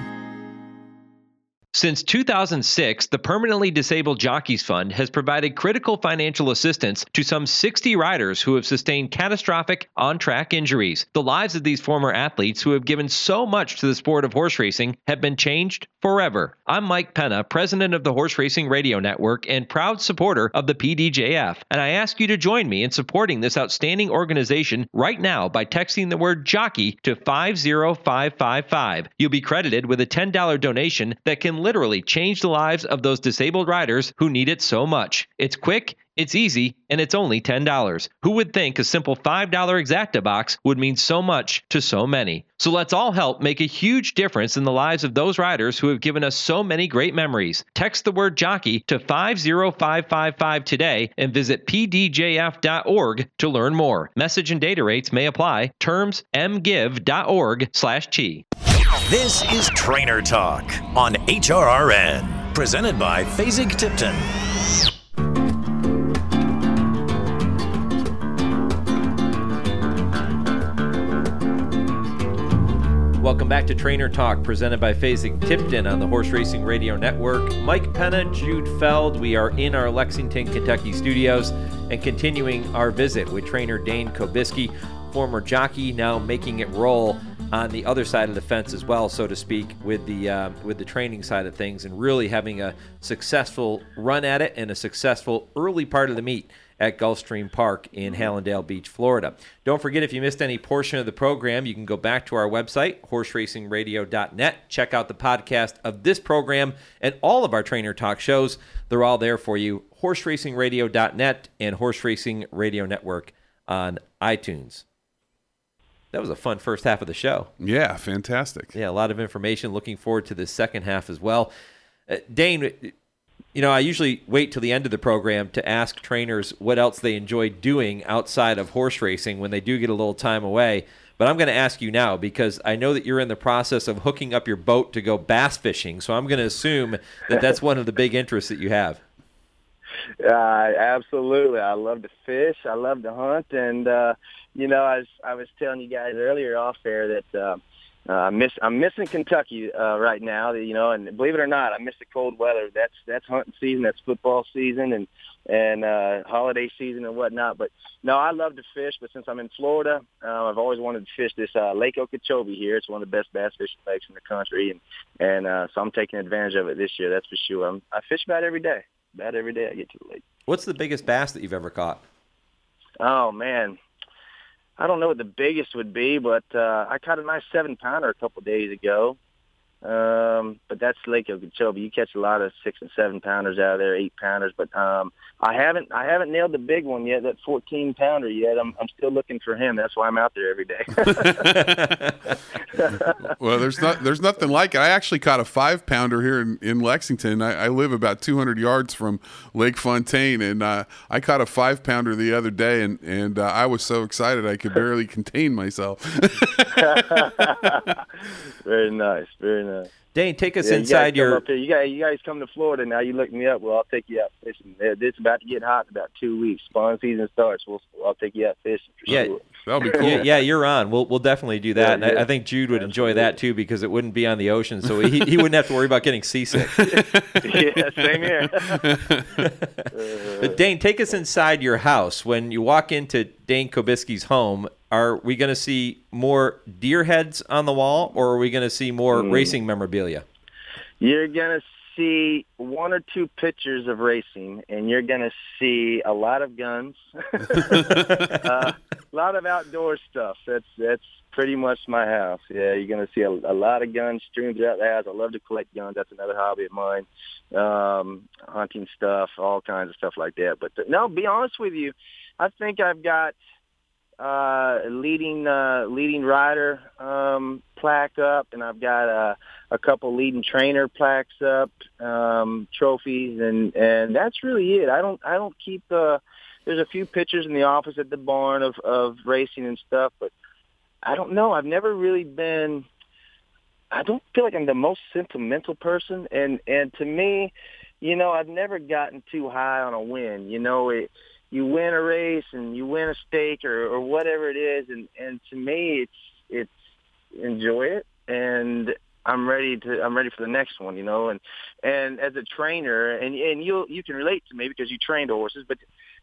Since two thousand six, the Permanently Disabled Jockeys Fund has provided critical financial assistance to some sixty riders who have sustained catastrophic on-track injuries. The lives of these former athletes who have given so much to the sport of horse racing have been changed forever. I'm Mike Penna, president of the Horse Racing Radio Network and proud supporter of the P D J F, and I ask you to join me in supporting this outstanding organization right now by texting the word jockey to five zero five five five. You'll be credited with a ten dollars donation that can literally change the lives of those disabled riders who need it so much. It's quick, it's easy, and it's only ten dollars. Who would think a simple five dollars Exacta box would mean so much to so many? So let's all help make a huge difference in the lives of those riders who have given us so many great memories. Text the word jockey to five zero five five five today and visit p d j f dot org to learn more. Message and data rates may apply. Terms m give dot org slash T. This is Trainer Talk on H R R N, presented by Fasig-Tipton. Welcome back to Trainer Talk, presented by Fasig-Tipton on the Horse Racing Radio Network. Mike Penna, Jude Feld. We are in our Lexington, Kentucky studios and continuing our visit with trainer Dane Kobiski, former jockey, now making it roll on the other side of the fence as well, so to speak, with the uh, with the training side of things, and really having a successful run at it and a successful early part of the meet at Gulfstream Park in Hallandale Beach, Florida. Don't forget, if you missed any portion of the program, you can go back to our website, horse racing radio dot net, check out the podcast of this program and all of our Trainer Talk shows. They're all there for you, horse racing radio dot net and Horse Racing Radio Network on iTunes. That was a fun first half of the show. Yeah, fantastic. Yeah, a lot of information. Looking forward to the second half as well. Uh, Dane, you know, I usually wait till the end of the program to ask trainers what else they enjoy doing outside of horse racing when they do get a little time away. But I'm going to ask you now because I know that you're in the process of hooking up your boat to go bass fishing. So I'm going to assume that that's one of the big interests that you have. Uh, absolutely. I love to fish. I love to hunt. And, uh, you know, I was, I was telling you guys earlier off air that uh, uh, I miss, I'm missing Kentucky uh, right now, you know, and believe it or not, I miss the cold weather. That's that's hunting season, that's football season, and and uh, holiday season and whatnot. But, no, I love to fish, but since I'm in Florida, uh, I've always wanted to fish this uh, Lake Okeechobee here. It's one of the best bass fishing lakes in the country, and, and uh, so I'm taking advantage of it this year, that's for sure. I'm, I fish about every day. About every day I get to the lake. What's the biggest bass that you've ever caught? Oh, man. I don't know what the biggest would be, but uh, I caught a nice seven-pounder a couple of days ago. Um, but that's Lake Okeechobee. You catch a lot of six and seven pounders out of there, eight pounders. But um, I haven't I haven't nailed the big one yet, that fourteen pounder yet. I'm I'm still looking for him. That's why I'm out there every day. Well, there's not there's nothing like it. I actually caught a five pounder here in, in Lexington. I, I live about two hundred yards from Lake Fontaine, and uh, I caught a five pounder the other day, and and uh, I was so excited I could barely contain myself. Very nice, very nice. Dane, take us yeah, inside you your. Up here. You guys, you guys come to Florida now. You look me up. Well, I'll take you out fishing. It's about to get hot in about two weeks. Spawn season starts. We'll, I'll take you out fishing for yeah, sure. That'll be cool. Yeah, yeah, you're on. We'll we'll definitely do that. Yeah, and yeah. I, I think Jude would enjoy that too because it wouldn't be on the ocean, so he he wouldn't have to worry about getting seasick. Yeah, same here. But Dane, take us inside your house. When you walk into Dane Kobiski's home, are we going to see more deer heads on the wall, or are we going to see more Mm. racing memorabilia? You're going to see one or two pictures of racing, and you're going to see a lot of guns, uh, a lot of outdoor stuff. That's that's pretty much my house. Yeah, you're going to see a, a lot of guns strewn throughout the house. I love to collect guns. That's another hobby of mine. Um, hunting stuff, all kinds of stuff like that. But th- no, be honest with you, I think I've got uh, leading uh, leading rider um, plaque up, and I've got a, a couple leading trainer plaques up, um, trophies, and, and that's really it. I don't I don't keep uh, there's a few pictures in the office at the barn of, of racing and stuff, but I don't know. I've never really been. I don't feel like I'm the most sentimental person, and and to me, you know, I've never gotten too high on a win. You know, it. You win a race and you win a stake or, or whatever it is, and, and to me, it's it's enjoy it, and I'm ready to I'm ready for the next one, you know. And and as a trainer, and and you you can relate to me because you trained horses, but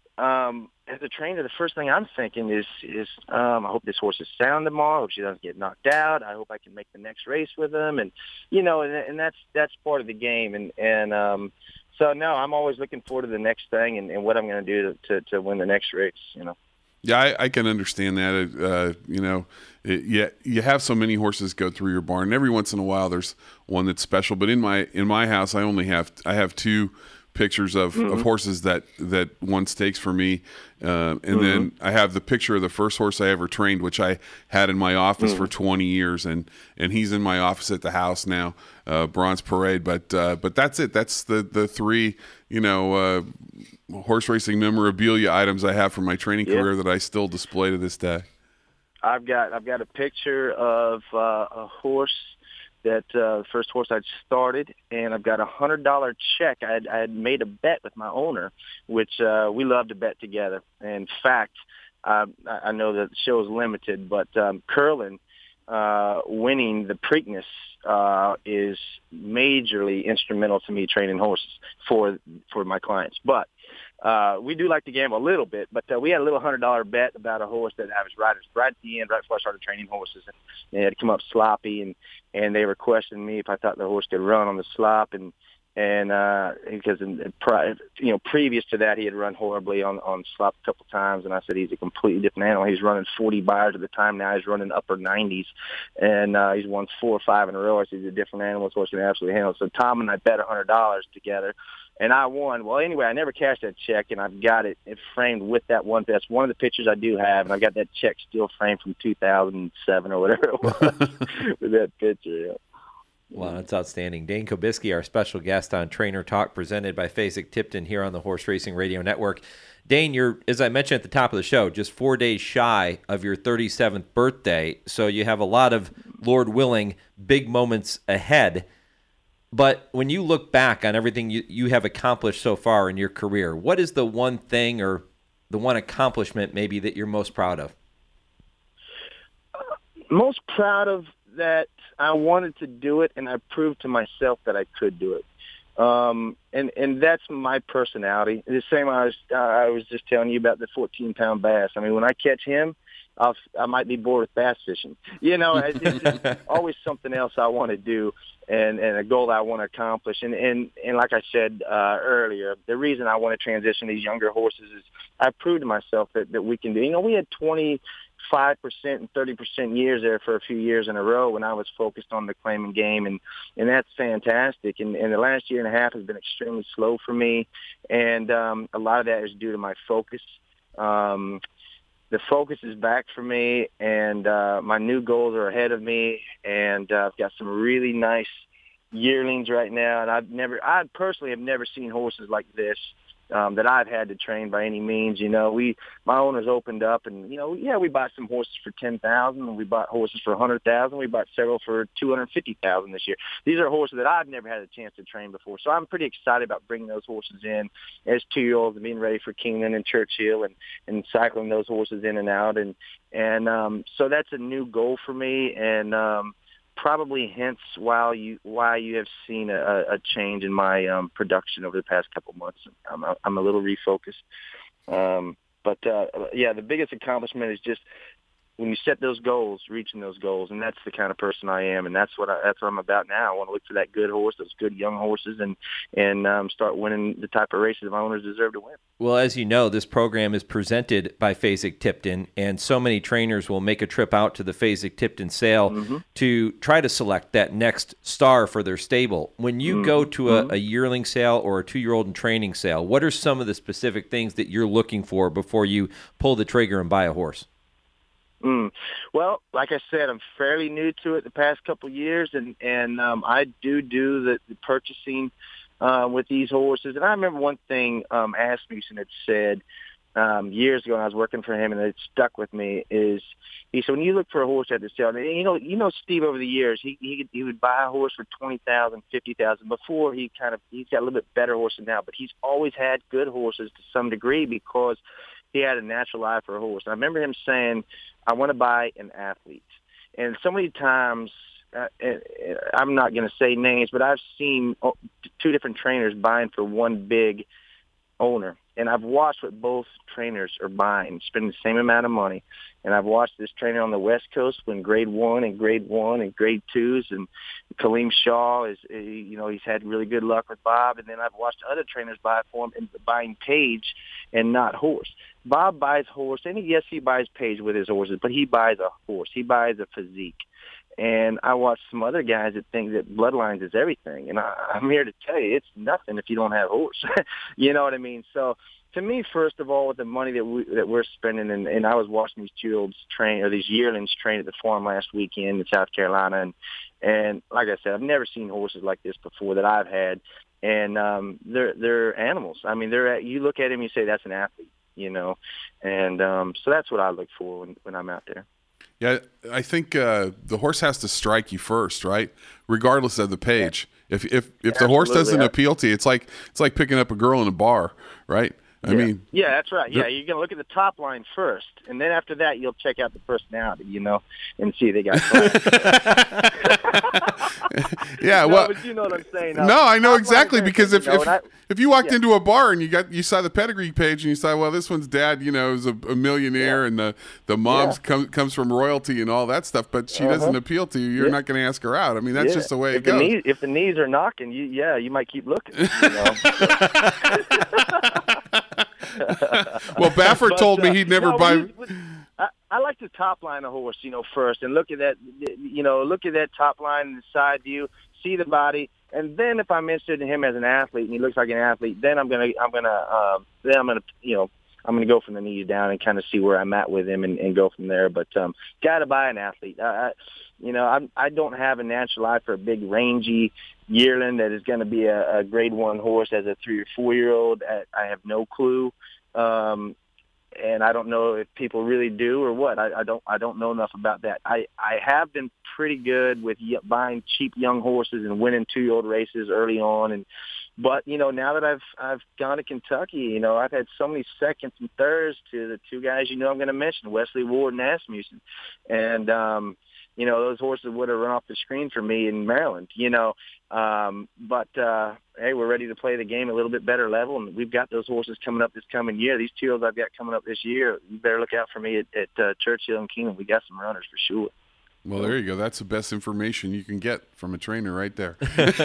um, as a trainer, the first thing I'm thinking is is um, I hope this horse is sound tomorrow. I hope she doesn't get knocked out. I hope I can make the next race with him, and you know, and, and that's that's part of the game, and and um, so no, I'm always looking forward to the next thing and, and what I'm going to do to, to win the next race, you know. Yeah, I, I can understand that. Uh, you know, it, yeah, you have so many horses go through your barn. And every once in a while, there's one that's special. But in my in my house, I only have I have two pictures of, mm-hmm. of horses that that won stakes for me, uh, and mm-hmm. then I have the picture of the first horse I ever trained, which I had in my office mm-hmm. for twenty years, and and he's in my office at the house now, uh, Bronze Parade. But uh, but that's it. That's the the three you know. Uh, horse racing memorabilia items I have from my training yeah. career that I still display to this day. I've got I've got a picture of uh, a horse that uh, the first horse I'd started, and I've got a hundred dollar check. I had, I had made a bet with my owner, which uh, we love to bet together. In fact, uh, I know that the show is limited, but um, Curlin uh, winning the Preakness uh, is majorly instrumental to me training horses for for my clients. But Uh, we do like to gamble a little bit, but uh, we had a little hundred dollar bet about a horse that I was riders right at the end, right before I started training horses, and they had come up sloppy, and and they were questioning me if I thought the horse could run on the slop, and and uh, because in, in pri- you know previous to that he had run horribly on on slop a couple times, and I said he's a completely different animal. He's running forty buyers at the time. Now he's running upper nineties, and uh, he's won four or five in a row. I said he's a different animal. This horse can absolutely handle it. So Tom and I bet a hundred dollars together. And I won. Well, anyway, I never cashed that check, and I've got it, it framed with that one. That's one of the pictures I do have, and I've got that check still framed from two thousand seven or whatever it was with that picture. Yeah. Wow, that's outstanding. Dane Kobiski, our special guest on Trainer Talk, presented by Fasig-Tipton here on the Horse Racing Radio Network. Dane, you're, as I mentioned at the top of the show, just four days shy of your thirty-seventh birthday, so you have a lot of, Lord willing, big moments ahead. But when you look back on everything you, you have accomplished so far in your career, what is the one thing or the one accomplishment maybe that you're most proud of? Most proud of that I wanted to do it, and I proved to myself that I could do it. Um, and, and that's my personality. The same I was, uh, I was just telling you about the fourteen pound bass. I mean, when I catch him, I'll, I might be bored with bass fishing. You know, it's, it's just always something else I want to do and, and a goal that I want to accomplish. And, and, and like I said uh, earlier, the reason I want to transition these younger horses is I proved to myself that, that we can do. You know, we had twenty-five percent and thirty percent years there for a few years in a row when I was focused on the claim and game, and, and that's fantastic. And, and the last year and a half has been extremely slow for me, and um, a lot of that is due to my focus. Um The focus is back for me, and uh, my new goals are ahead of me, and uh, I've got some really nice yearlings right now, and I've never, I personally have never seen horses like this um, that I've had to train by any means. You know, we my owners opened up, and you know, yeah, we bought some horses for ten thousand, and we bought horses for a hundred thousand. We bought several for two hundred fifty thousand this year. These are horses that I've never had a chance to train before, so I'm pretty excited about bringing those horses in as two-year-olds and being ready for Keeneland and Churchill, and and cycling those horses in and out, and and um, so that's a new goal for me, and um, probably hence why you why you have seen a, a change in my um, production over the past couple months. I'm a, I'm a little refocused, um, but uh, yeah, the biggest accomplishment is just when you set those goals, reaching those goals, and that's the kind of person I am, and that's what I, that's what I'm about now. I want to look for that good horse, those good young horses, and and um, start winning the type of races my owners deserve to win. Well, as you know, this program is presented by Fasig-Tipton, and so many trainers will make a trip out to the Fasig-Tipton sale mm-hmm. to try to select that next star for their stable. When you mm-hmm. go to a, a yearling sale or a two-year-old in training sale, what are some of the specific things that you're looking for before you pull the trigger and buy a horse? Mm. Well, like I said, I'm fairly new to it the past couple of years, and and um, I do do the, the purchasing uh, with these horses. And I remember one thing um, Asmussen had said um, years ago when I was working for him, and it stuck with me. Is he said, when you look for a horse at the sale, and you know, you know, Steve over the years, he he, he would buy a horse for twenty thousand, fifty thousand. Before he kind of he's got a little bit better horses now, but he's always had good horses to some degree because he had a natural eye for a horse. I remember him saying, I want to buy an athlete. And so many times, uh, I'm not going to say names, but I've seen two different trainers buying for one big owner. And I've watched what both trainers are buying, spending the same amount of money. And I've watched this trainer on the West Coast win grade one and grade one and grade twos. And Kaleem Shaw, is, you know, he's had really good luck with Bob. And then I've watched other trainers buy for him and buying Page and not horse. Bob buys horse, and yes, he buys Page with his horses, but he buys a horse. He buys a physique. And I watch some other guys that think that Bloodlines is everything. And I, I'm here to tell you, it's nothing if you don't have a horse. You know what I mean? So to me, first of all, with the money that, we, that we're spending, and, and I was watching these two-year-olds train, or these yearlings train at the farm last weekend in South Carolina. And, and like I said, I've never seen horses like this before that I've had. And um, they're, they're animals. I mean, they're you look at him, you say, that's an athlete, you know. And um, so that's what I look for when, when I'm out there. Yeah, I think uh, the horse has to strike you first, right? Regardless of the page. Yeah. If if if the horse doesn't appeal to you, it's like it's like picking up a girl in a bar, right? I yeah. mean, yeah, that's right. Yeah, you're gonna look at the top line first, and then after that, you'll check out the personality, you know, and see if they got. yeah, no, well, but you know what I'm saying. No, no I know exactly because if you know, if, I, if you walked yeah. into a bar and you got you saw the pedigree page and you saw, well, this one's dad, you know, is a, a millionaire, yeah. and the the mom's yeah. com, comes from royalty and all that stuff, but she uh-huh. doesn't appeal to you. You're yeah. not going to ask her out. I mean, that's yeah. just the way if it goes. The knees, if the knees are knocking, you yeah, you might keep looking. You know? Well, Baffert but, told uh, me he'd never no, buy. We, we, I, I like to top line a horse, you know, first, and look at that, you know, look at that top line and the side view, see the body, and then if I'm interested in him as an athlete and he looks like an athlete, then I'm gonna, I'm gonna, um, then I'm gonna, you know, I'm gonna go from the knees down and kind of see where I'm at with him and, and go from there. But um, gotta buy an athlete. I, I, you know, I'm, I don't have a natural eye for a big rangy yearling that is going to be a, a grade one horse as a three or four year old. I, I have no clue. Um, and I don't know if people really do or what. I, I don't. I don't know enough about that. I, I have been pretty good with y- buying cheap young horses and winning two-year-old races early on. And but you know, now that I've I've gone to Kentucky, you know, I've had so many seconds and thirds to the two guys you know I'm going to mention, Wesley Ward and Asmussen, and um, you know, those horses would have run off the screen for me in Maryland. You know, um, but uh, hey, we're ready to play the game a little bit better level, and we've got those horses coming up this coming year. These two I've got coming up this year, you better look out for me at, at uh, Churchill and Keeneland. We got some runners for sure. Well, there you go. That's the best information you can get from a trainer right there.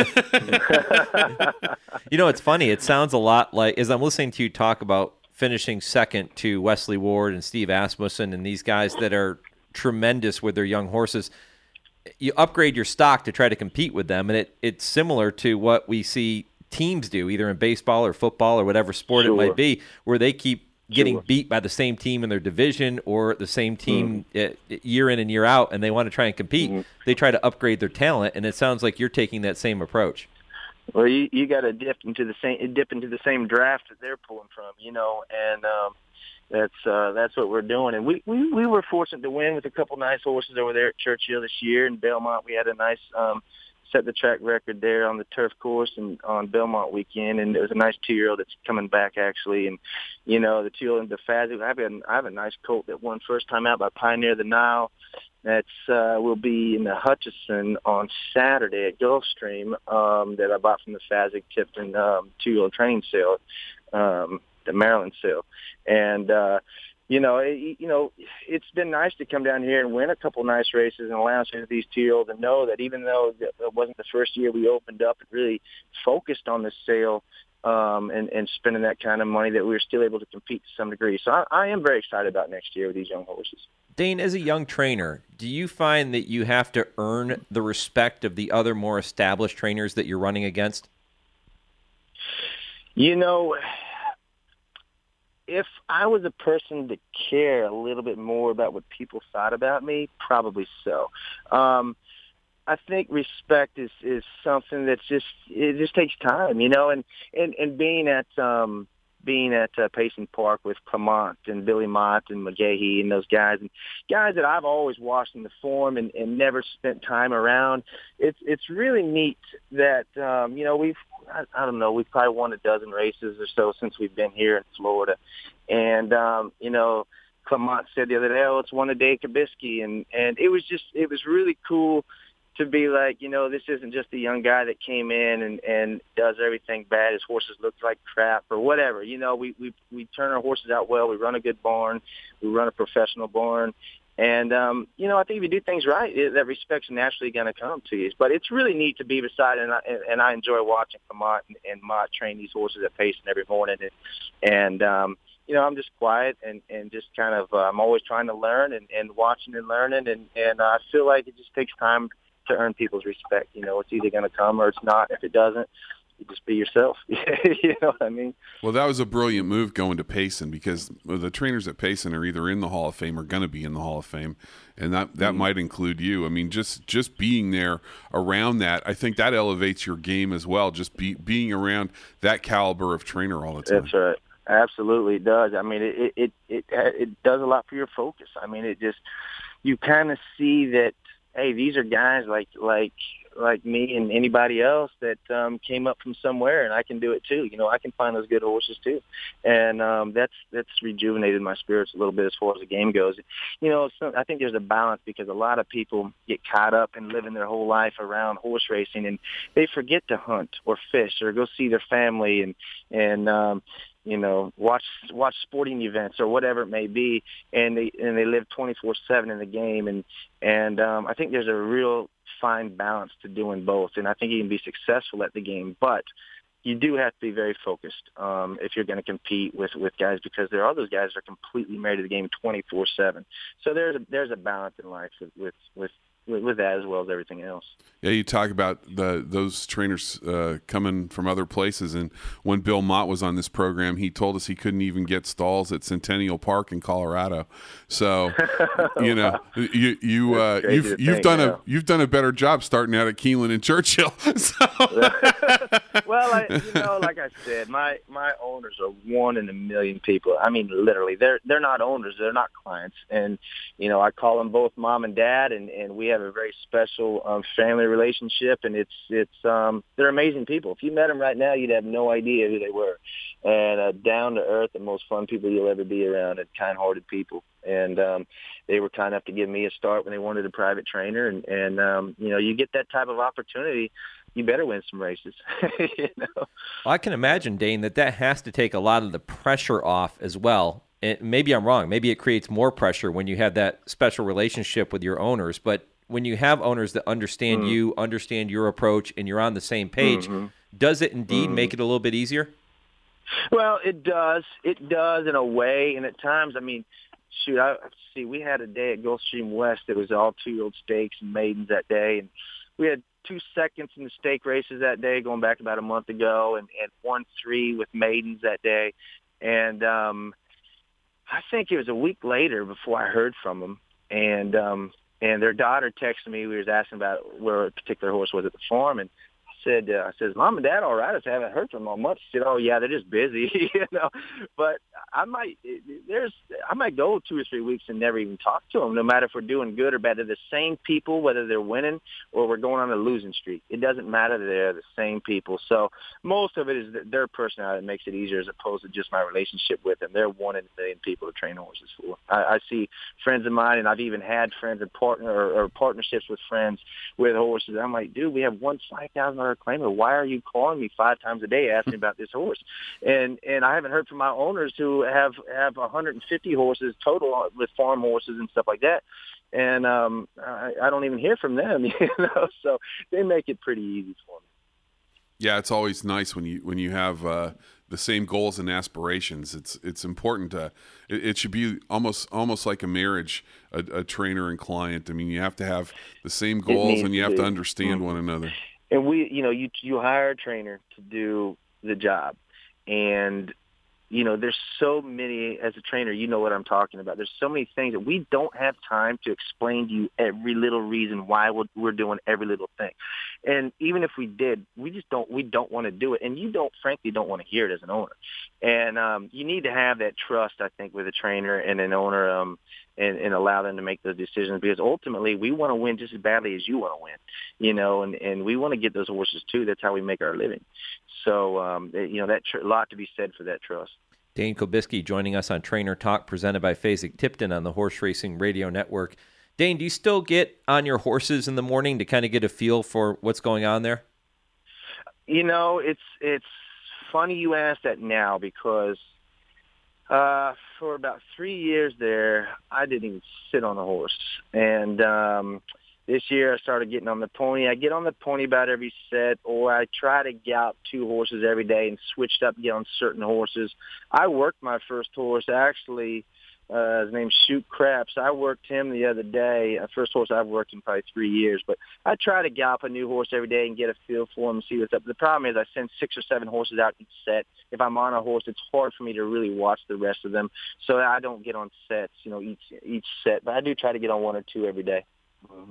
You know, it's funny. It sounds a lot like, as I'm listening to you talk about finishing second to Wesley Ward and Steve Asmussen and these guys that are tremendous with their young horses, you upgrade your stock to try to compete with them, and it, it's similar to what we see teams do, either in baseball or football or whatever sport sure. it might be, where they keep getting sure. beat by the same team in their division or the same team mm-hmm. year in and year out, and they want to try and compete. Mm-hmm. They try to upgrade their talent, and it sounds like you're taking that same approach. Well, you you got to dip into the same dip into the same draft that they're pulling from, you know, and um, that's uh, that's what we're doing. And we, we we were fortunate to win with a couple nice horses over there at Churchill this year. In Belmont, we had a nice um, set the track record there on the turf course and on Belmont weekend, and it was a nice two-year-old that's coming back actually. And you know, the two-year-old in the Fazio, I have a I have a nice colt that won first time out by Pioneer of the Nile. That's uh, will be in the Hutchison on Saturday at Gulfstream um, that I bought from the Fazig-Tipton um, two-year-old training sale, um, the Maryland sale, and uh, you know, it, you know, it's been nice to come down here and win a couple nice races and allow these two-year-olds to know that even though it wasn't the first year we opened up and really focused on this sale um, and, and spending that kind of money, that we were still able to compete to some degree. So I, I am very excited about next year with these young horses. Dane, as a young trainer, do you find that you have to earn the respect of the other more established trainers that you're running against? You know, if I was a person to care a little bit more about what people thought about me, probably so. Um, I think respect is, is something that's just, it just takes time, you know, and, and, and being at, um, being at uh, Payson Park with Clement and Billy Mott and McGahee and those guys, and guys that I've always watched in the form and, and never spent time around. It's it's really neat that um, you know we've I, I don't know we've probably won a dozen races or so since we've been here in Florida, and um, you know Clement said the other day, oh, it's one a day Kabisky, and and it was just it was really cool to be like, you know, this isn't just a young guy that came in and, and does everything bad. His horses look like crap or whatever. You know, we, we, we turn our horses out well. We run a good barn. We run a professional barn. And, um, you know, I think if you do things right, it, that respect's naturally going to come to you. But it's really neat to be beside, and I, and I enjoy watching Clement and, and Mott train these horses at Payson every morning. And, and um, you know, I'm just quiet and, and just kind of, uh, I'm always trying to learn and, and watching and learning. And, and uh, I feel like it just takes time to earn people's respect. You know, it's either going to come or it's not. If it doesn't, you just be yourself. You know what I mean? Well, that was a brilliant move going to Payson, because the trainers at Payson are either in the Hall of Fame or going to be in the Hall of Fame, and that, that mm-hmm. might include you. I mean, just just being there around that, I think that elevates your game as well, just be, being around that caliber of trainer all the time. That's right. Absolutely, it does. I mean, it it it, it does a lot for your focus. I mean, it just, you kind of see that, hey, these are guys like like like me and anybody else that um, came up from somewhere, and I can do it too. You know, I can find those good horses too, and um, that's that's rejuvenated my spirits a little bit as far as the game goes. You know, so I think there's a balance, because a lot of people get caught up in living their whole life around horse racing, and they forget to hunt or fish or go see their family and and um, you know, watch watch sporting events or whatever it may be, and they and they live twenty-four seven in the game, and and um, I think there's a real fine balance to doing both, and I think you can be successful at the game, but you do have to be very focused um, if you're going to compete with, with guys, because there are those guys that are completely married to the game twenty-four seven. So there's a, there's a balance in life with with, with with that as well as everything else. Yeah, you talk about the those trainers uh, coming from other places, and when Bill Mott was on this program, he told us he couldn't even get stalls at Centennial Park in Colorado. So, you know, you you uh, you've you've think, done yeah. a you've done a better job starting out at Keeneland and Churchill. So. Well, I, you know, like I said, my my owners are one in a million people. I mean, literally, they're they're not owners, they're not clients, and you know, I call them both mom and dad, and and we have a very special um, family relationship, and it's it's um, they're amazing people. If you met them right now, you'd have no idea who they were, and uh, down to earth, the most fun people you'll ever be around, and kind-hearted people. And um, they were kind enough to give me a start when they wanted a private trainer, and and um, you know, you get that type of opportunity, you better win some races. You know? Well, I can imagine, Dane, that that has to take a lot of the pressure off as well. And maybe I'm wrong. Maybe it creates more pressure when you have that special relationship with your owners. But when you have owners that understand mm-hmm. you, understand your approach, and you're on the same page, mm-hmm. does it indeed mm-hmm. make it a little bit easier? Well, it does. It does in a way. And at times, I mean, shoot, I see, we had a day at Gulfstream West that was all two-year-old stakes and maidens that day. And we had two seconds in the stake races that day, going back about a month ago, and, and one three with maidens that day. And um, I think it was a week later before I heard from them. And um, and their daughter texted me. We was asking about where a particular horse was at the farm, and I said, uh, I says, Mom and Dad, all right? I said, I haven't heard from them all much. She said, oh yeah, they're just busy, you know. But I might, there's, I might go two or three weeks and never even talk to them, no matter if we're doing good or bad. They're the same people, whether they're winning or we're going on a losing streak. It doesn't matter. They're the same people. So most of it is their personality that makes it easier as opposed to just my relationship with them. They're one in a million people to train horses for. I, I see friends of mine, and I've even had friends and partner or, or partnerships with friends with horses. I'm like, dude, we have one five thousand dollars claimer. Why are you calling me five times a day asking about this horse? And and I haven't heard from my owners who have have one hundred fifty horses total with farm horses and stuff like that. And um, I, I don't even hear from them, you know. So they make it pretty easy for me. Yeah, it's always nice when you when you have uh, the same goals and aspirations. It's it's important to. It, it should be almost almost like a marriage, a, a trainer and client. I mean, you have to have the same goals and you have to understand mm-hmm. one another. And we, you know, you you hire a trainer to do the job, and you know, there's so many, as a trainer, you know what I'm talking about. There's so many things that we don't have time to explain to you every little reason why we're, we're doing every little thing. And even if we did, we just don't, we don't want to do it. And you don't, frankly, don't want to hear it as an owner. And um, you need to have that trust, I think, with a trainer and an owner um, and, and allow them to make those decisions, because ultimately we want to win just as badly as you want to win, you know, and, and we want to get those horses too. That's how we make our living. So, um, you know, that tr- lot to be said for that trust. Dane Kobisky joining us on Trainer Talk, presented by Fasig-Tipton on the Horse Racing Radio Network. Dane, do you still get on your horses in the morning to kind of get a feel for what's going on there? You know, it's it's funny you ask that now, because uh, for about three years there, I didn't even sit on a horse. And um, this year I started getting on the pony. I get on the pony about every set, or I try to gallop two horses every day and switched up, get on certain horses. I worked my first horse, actually, uh, his name's Shoot Craps. I worked him the other day, uh, first horse I've worked in probably three years. But I try to gallop a new horse every day and get a feel for him and see what's up. The problem is I send six or seven horses out each set. If I'm on a horse, it's hard for me to really watch the rest of them. So I don't get on sets, you know, each each set. But I do try to get on one or two every day. Mm-hmm.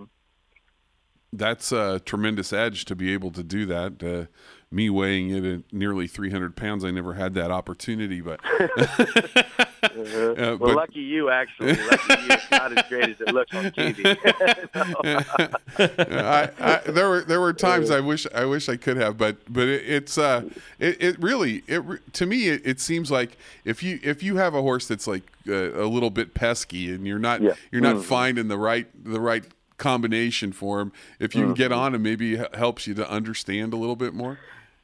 That's a tremendous edge to be able to do that. Uh, me weighing it at nearly three hundred pounds, I never had that opportunity. But uh-huh. uh, well, but, lucky you, actually. Lucky you. It's not as great as it looks on T V. I, I, there were there were times I wish I wish I could have, but but it, it's uh it, it really it to me it, it seems like if you if you have a horse that's like uh, a little bit pesky and you're not yeah. you're not mm-hmm. finding the right the right combination for him, if you can get on him, maybe it helps you to understand a little bit more.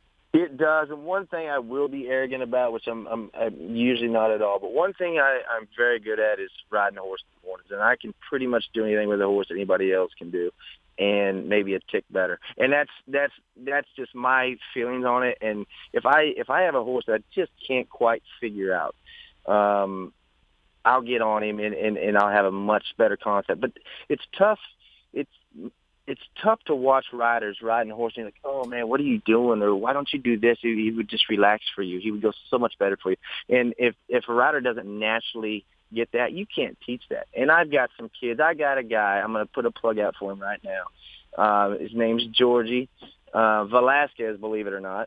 It does. And one thing I will be arrogant about, which I'm, I'm, I'm usually not at all, but one thing I, I'm very good at is riding a horse in the mornings, and I can pretty much do anything with a horse that anybody else can do, and maybe a tick better. And that's that's that's just my feelings on it. And if I if I have a horse that I just can't quite figure out, um, I'll get on him and, and, and I'll have a much better concept. But it's tough. It's it's tough to watch riders riding a horse and you're like, oh, man, what are you doing? Or why don't you do this? He, he would just relax for you. He would go so much better for you. And if, if a rider doesn't naturally get that, you can't teach that. And I've got some kids. I got a guy. I'm going to put a plug out for him right now. Uh, his name's Georgie uh, Velasquez, believe it or not.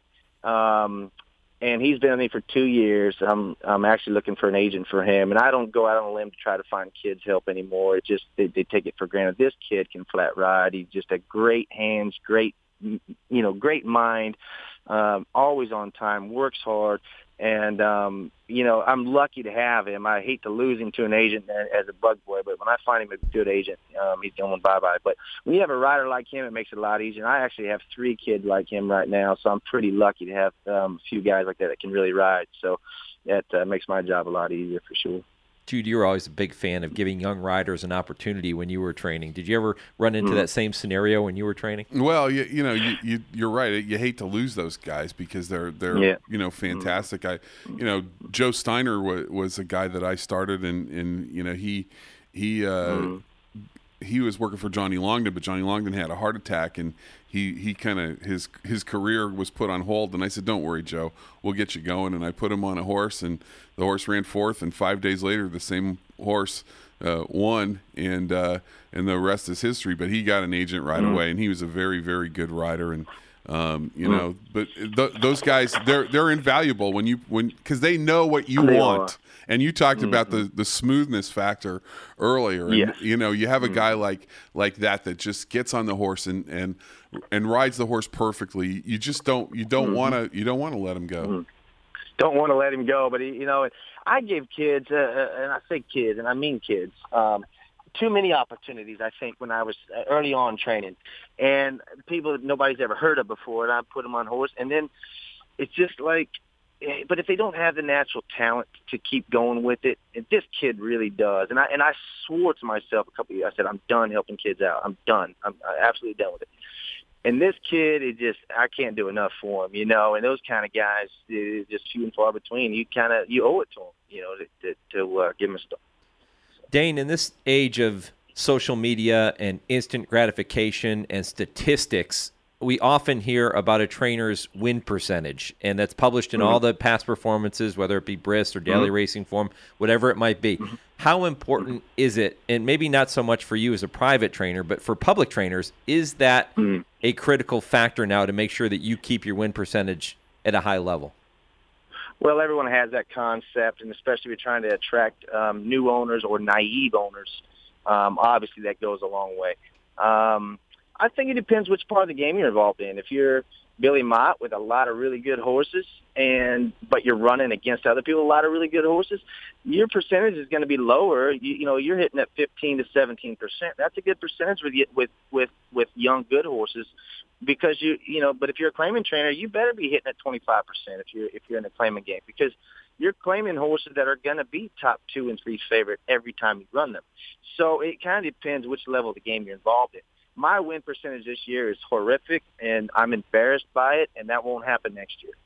Um And he's been with me for two years. I'm I'm actually looking for an agent for him, and I don't go out on a limb to try to find kids help anymore. It just they, they take it for granted. This kid can flat ride. He's just a great hands, great you know, great mind, um, always on time, works hard, and um, you know I'm lucky to have him. I hate to lose him to an agent as a bug boy, but when I find him a good agent, um, he's going bye bye. But when you have a rider like him, it makes it a lot easier. And I actually have three kids like him right now, so I'm pretty lucky to have um, a few guys like that that can really ride. So that uh, makes my job a lot easier for sure. Jude, you were always a big fan of giving young riders an opportunity when you were training. Did you ever run into mm. that same scenario when you were training? Well, you, you know, you, you, you're right. You hate to lose those guys because they're they're yeah. you know fantastic. Mm. I, you know, Joe Steiner was, was a guy that I started, and, and you know he he uh, mm. he was working for Johnny Longden, but Johnny Longden had a heart attack, and he he kind of his his career was put on hold. And I said, "Don't worry, Joe, we'll get you going." And I put him on a horse, and the horse ran fourth. And five days later, the same horse uh, won, and uh, and the rest is history. But he got an agent right mm-hmm. away, and he was a very very good rider. And Um, you mm. know, but th- those guys, they're they're invaluable when you when because they know what you they want. Are. And you talked mm-hmm. about the, the smoothness factor earlier. And, yes. you know, you have a mm-hmm. guy like like that that just gets on the horse and, and, and rides the horse perfectly. You just don't you don't mm-hmm. want to you don't want to let him go. Mm-hmm. Don't want to let him go. But, you know, I give kids, uh, and I say kids, and I mean kids, um, too many opportunities, I think, when I was early on training. And people that nobody's ever heard of before, and I put them on horse. And then it's just like, but if they don't have the natural talent to keep going with it, and this kid really does. And I and I swore to myself a couple of years, I said, I'm done helping kids out. I'm done. I'm absolutely done with it. And this kid is just, I can't do enough for him, you know. And those kind of guys, is just few and far between. You kind of, you owe it to them, you know, to, to, to uh, give them a start. Dane, in this age of social media and instant gratification and statistics, we often hear about a trainer's win percentage, and that's published in mm-hmm. all the past performances, whether it be Brist or Daily mm-hmm. Racing Form, whatever it might be. Mm-hmm. How important mm-hmm. is it, and maybe not so much for you as a private trainer, but for public trainers, is that mm-hmm. a critical factor now to make sure that you keep your win percentage at a high level? Well, everyone has that concept, and especially if you're trying to attract um, new owners or naive owners, um, obviously that goes a long way. Um, I think it depends which part of the game you're involved in. If you're Billy Mott with a lot of really good horses, and but you're running against other people with a lot of really good horses, your percentage is going to be lower. You, you know, you're hitting at fifteen to seventeen percent. That's a good percentage with with with with young good horses, because you you know. But if you're a claiming trainer, you better be hitting at twenty-five percent if you're if you're in the claiming game, because you're claiming horses that are going to be top two and three favorite every time you run them. So it kind of depends which level of the game you're involved in. My win percentage this year is horrific, and I'm embarrassed by it, and that won't happen next year.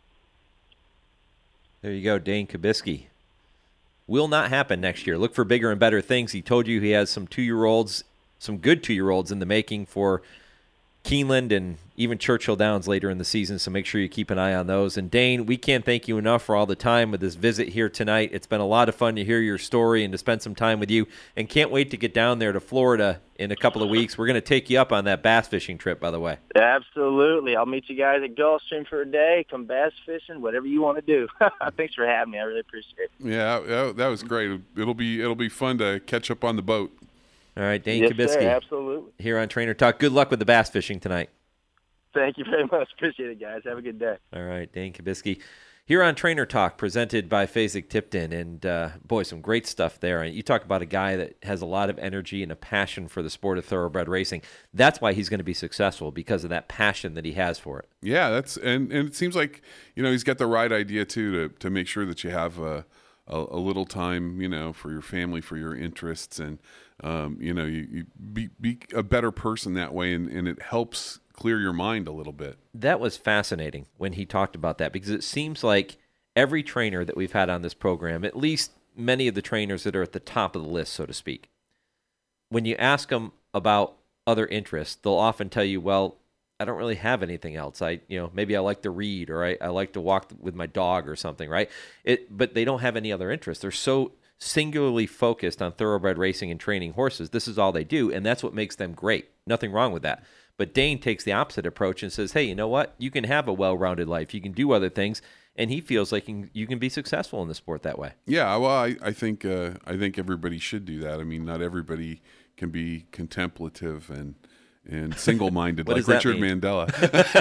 There you go, Dane Kubicki. Will not happen next year. Look for bigger and better things. He told you he has some two-year-olds, some good two-year-olds in the making for Keeneland and even Churchill Downs later in the season, so make sure you keep an eye on those. And Dane, we can't thank you enough for all the time with this visit here tonight. It's been a lot of fun to hear your story and to spend some time with you, and can't wait to get down there to Florida in a couple of weeks. We're going to take you up on that bass fishing trip, by the way. Absolutely. I'll meet you guys at Gulfstream for a day, come bass fishing, whatever you want to do. Thanks for having me. I really appreciate it. Yeah, that was great. It'll be it'll be fun to catch up on the boat. All right, Dane yes, Kubicki. Sir, absolutely. Here on Trainer Talk. Good luck with the bass fishing tonight. Thank you very much. Appreciate it, guys. Have a good day. All right, Dane Kubicki. Here on Trainer Talk, presented by Fasig-Tipton. And, uh, boy, some great stuff there. And you talk about a guy that has a lot of energy and a passion for the sport of thoroughbred racing. That's why he's going to be successful, because of that passion that he has for it. Yeah, that's and, and it seems like, you know, he's got the right idea, too, to, to make sure that you have a, a, a little time, you know, for your family, for your interests. And, um, you know, you, you be, be a better person that way, and, and it helps clear your mind a little bit. That was fascinating when he talked about that, because it seems like every trainer that we've had on this program, at least many of the trainers that are at the top of the list, so to speak, when you ask them about other interests, they'll often tell you, well, I don't really have anything else. I, you know, maybe I like to read, or I, I like to walk with my dog or something, right? It, but they don't have any other interests. They're so singularly focused on thoroughbred racing and training horses. This is all they do, and that's what makes them great. Nothing wrong with that. But Dane takes the opposite approach and says, hey, you know what? You can have a well-rounded life. You can do other things, and he feels like you can be successful in the sport that way. Yeah, well, I, I think uh, I think everybody should do that. I mean, not everybody can be contemplative and and single-minded like Richard Mandela.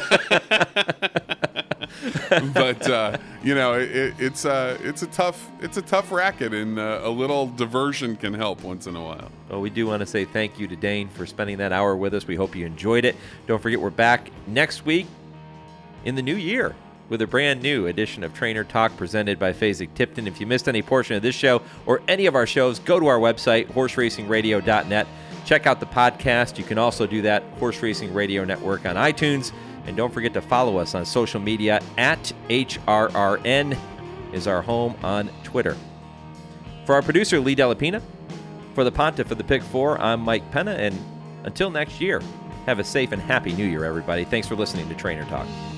But uh, you know, it, it's uh, it's a tough it's a tough racket, and uh, a little diversion can help once in a while. Well, we do want to say thank you to Dane for spending that hour with us. We hope you enjoyed it. Don't forget, we're back next week in the new year with a brand new edition of Trainer Talk presented by Fasig-Tipton. If you missed any portion of this show or any of our shows, go to our website, horse racing radio dot net. Check out the podcast. You can also do that, Horse Racing Radio Network on iTunes. And don't forget to follow us on social media. At H R R N is our home on Twitter. For our producer, Lee Delapina, for the Pontiff of the Pick Four, I'm Mike Penna. And until next year, have a safe and happy New Year, everybody. Thanks for listening to Trainer Talk.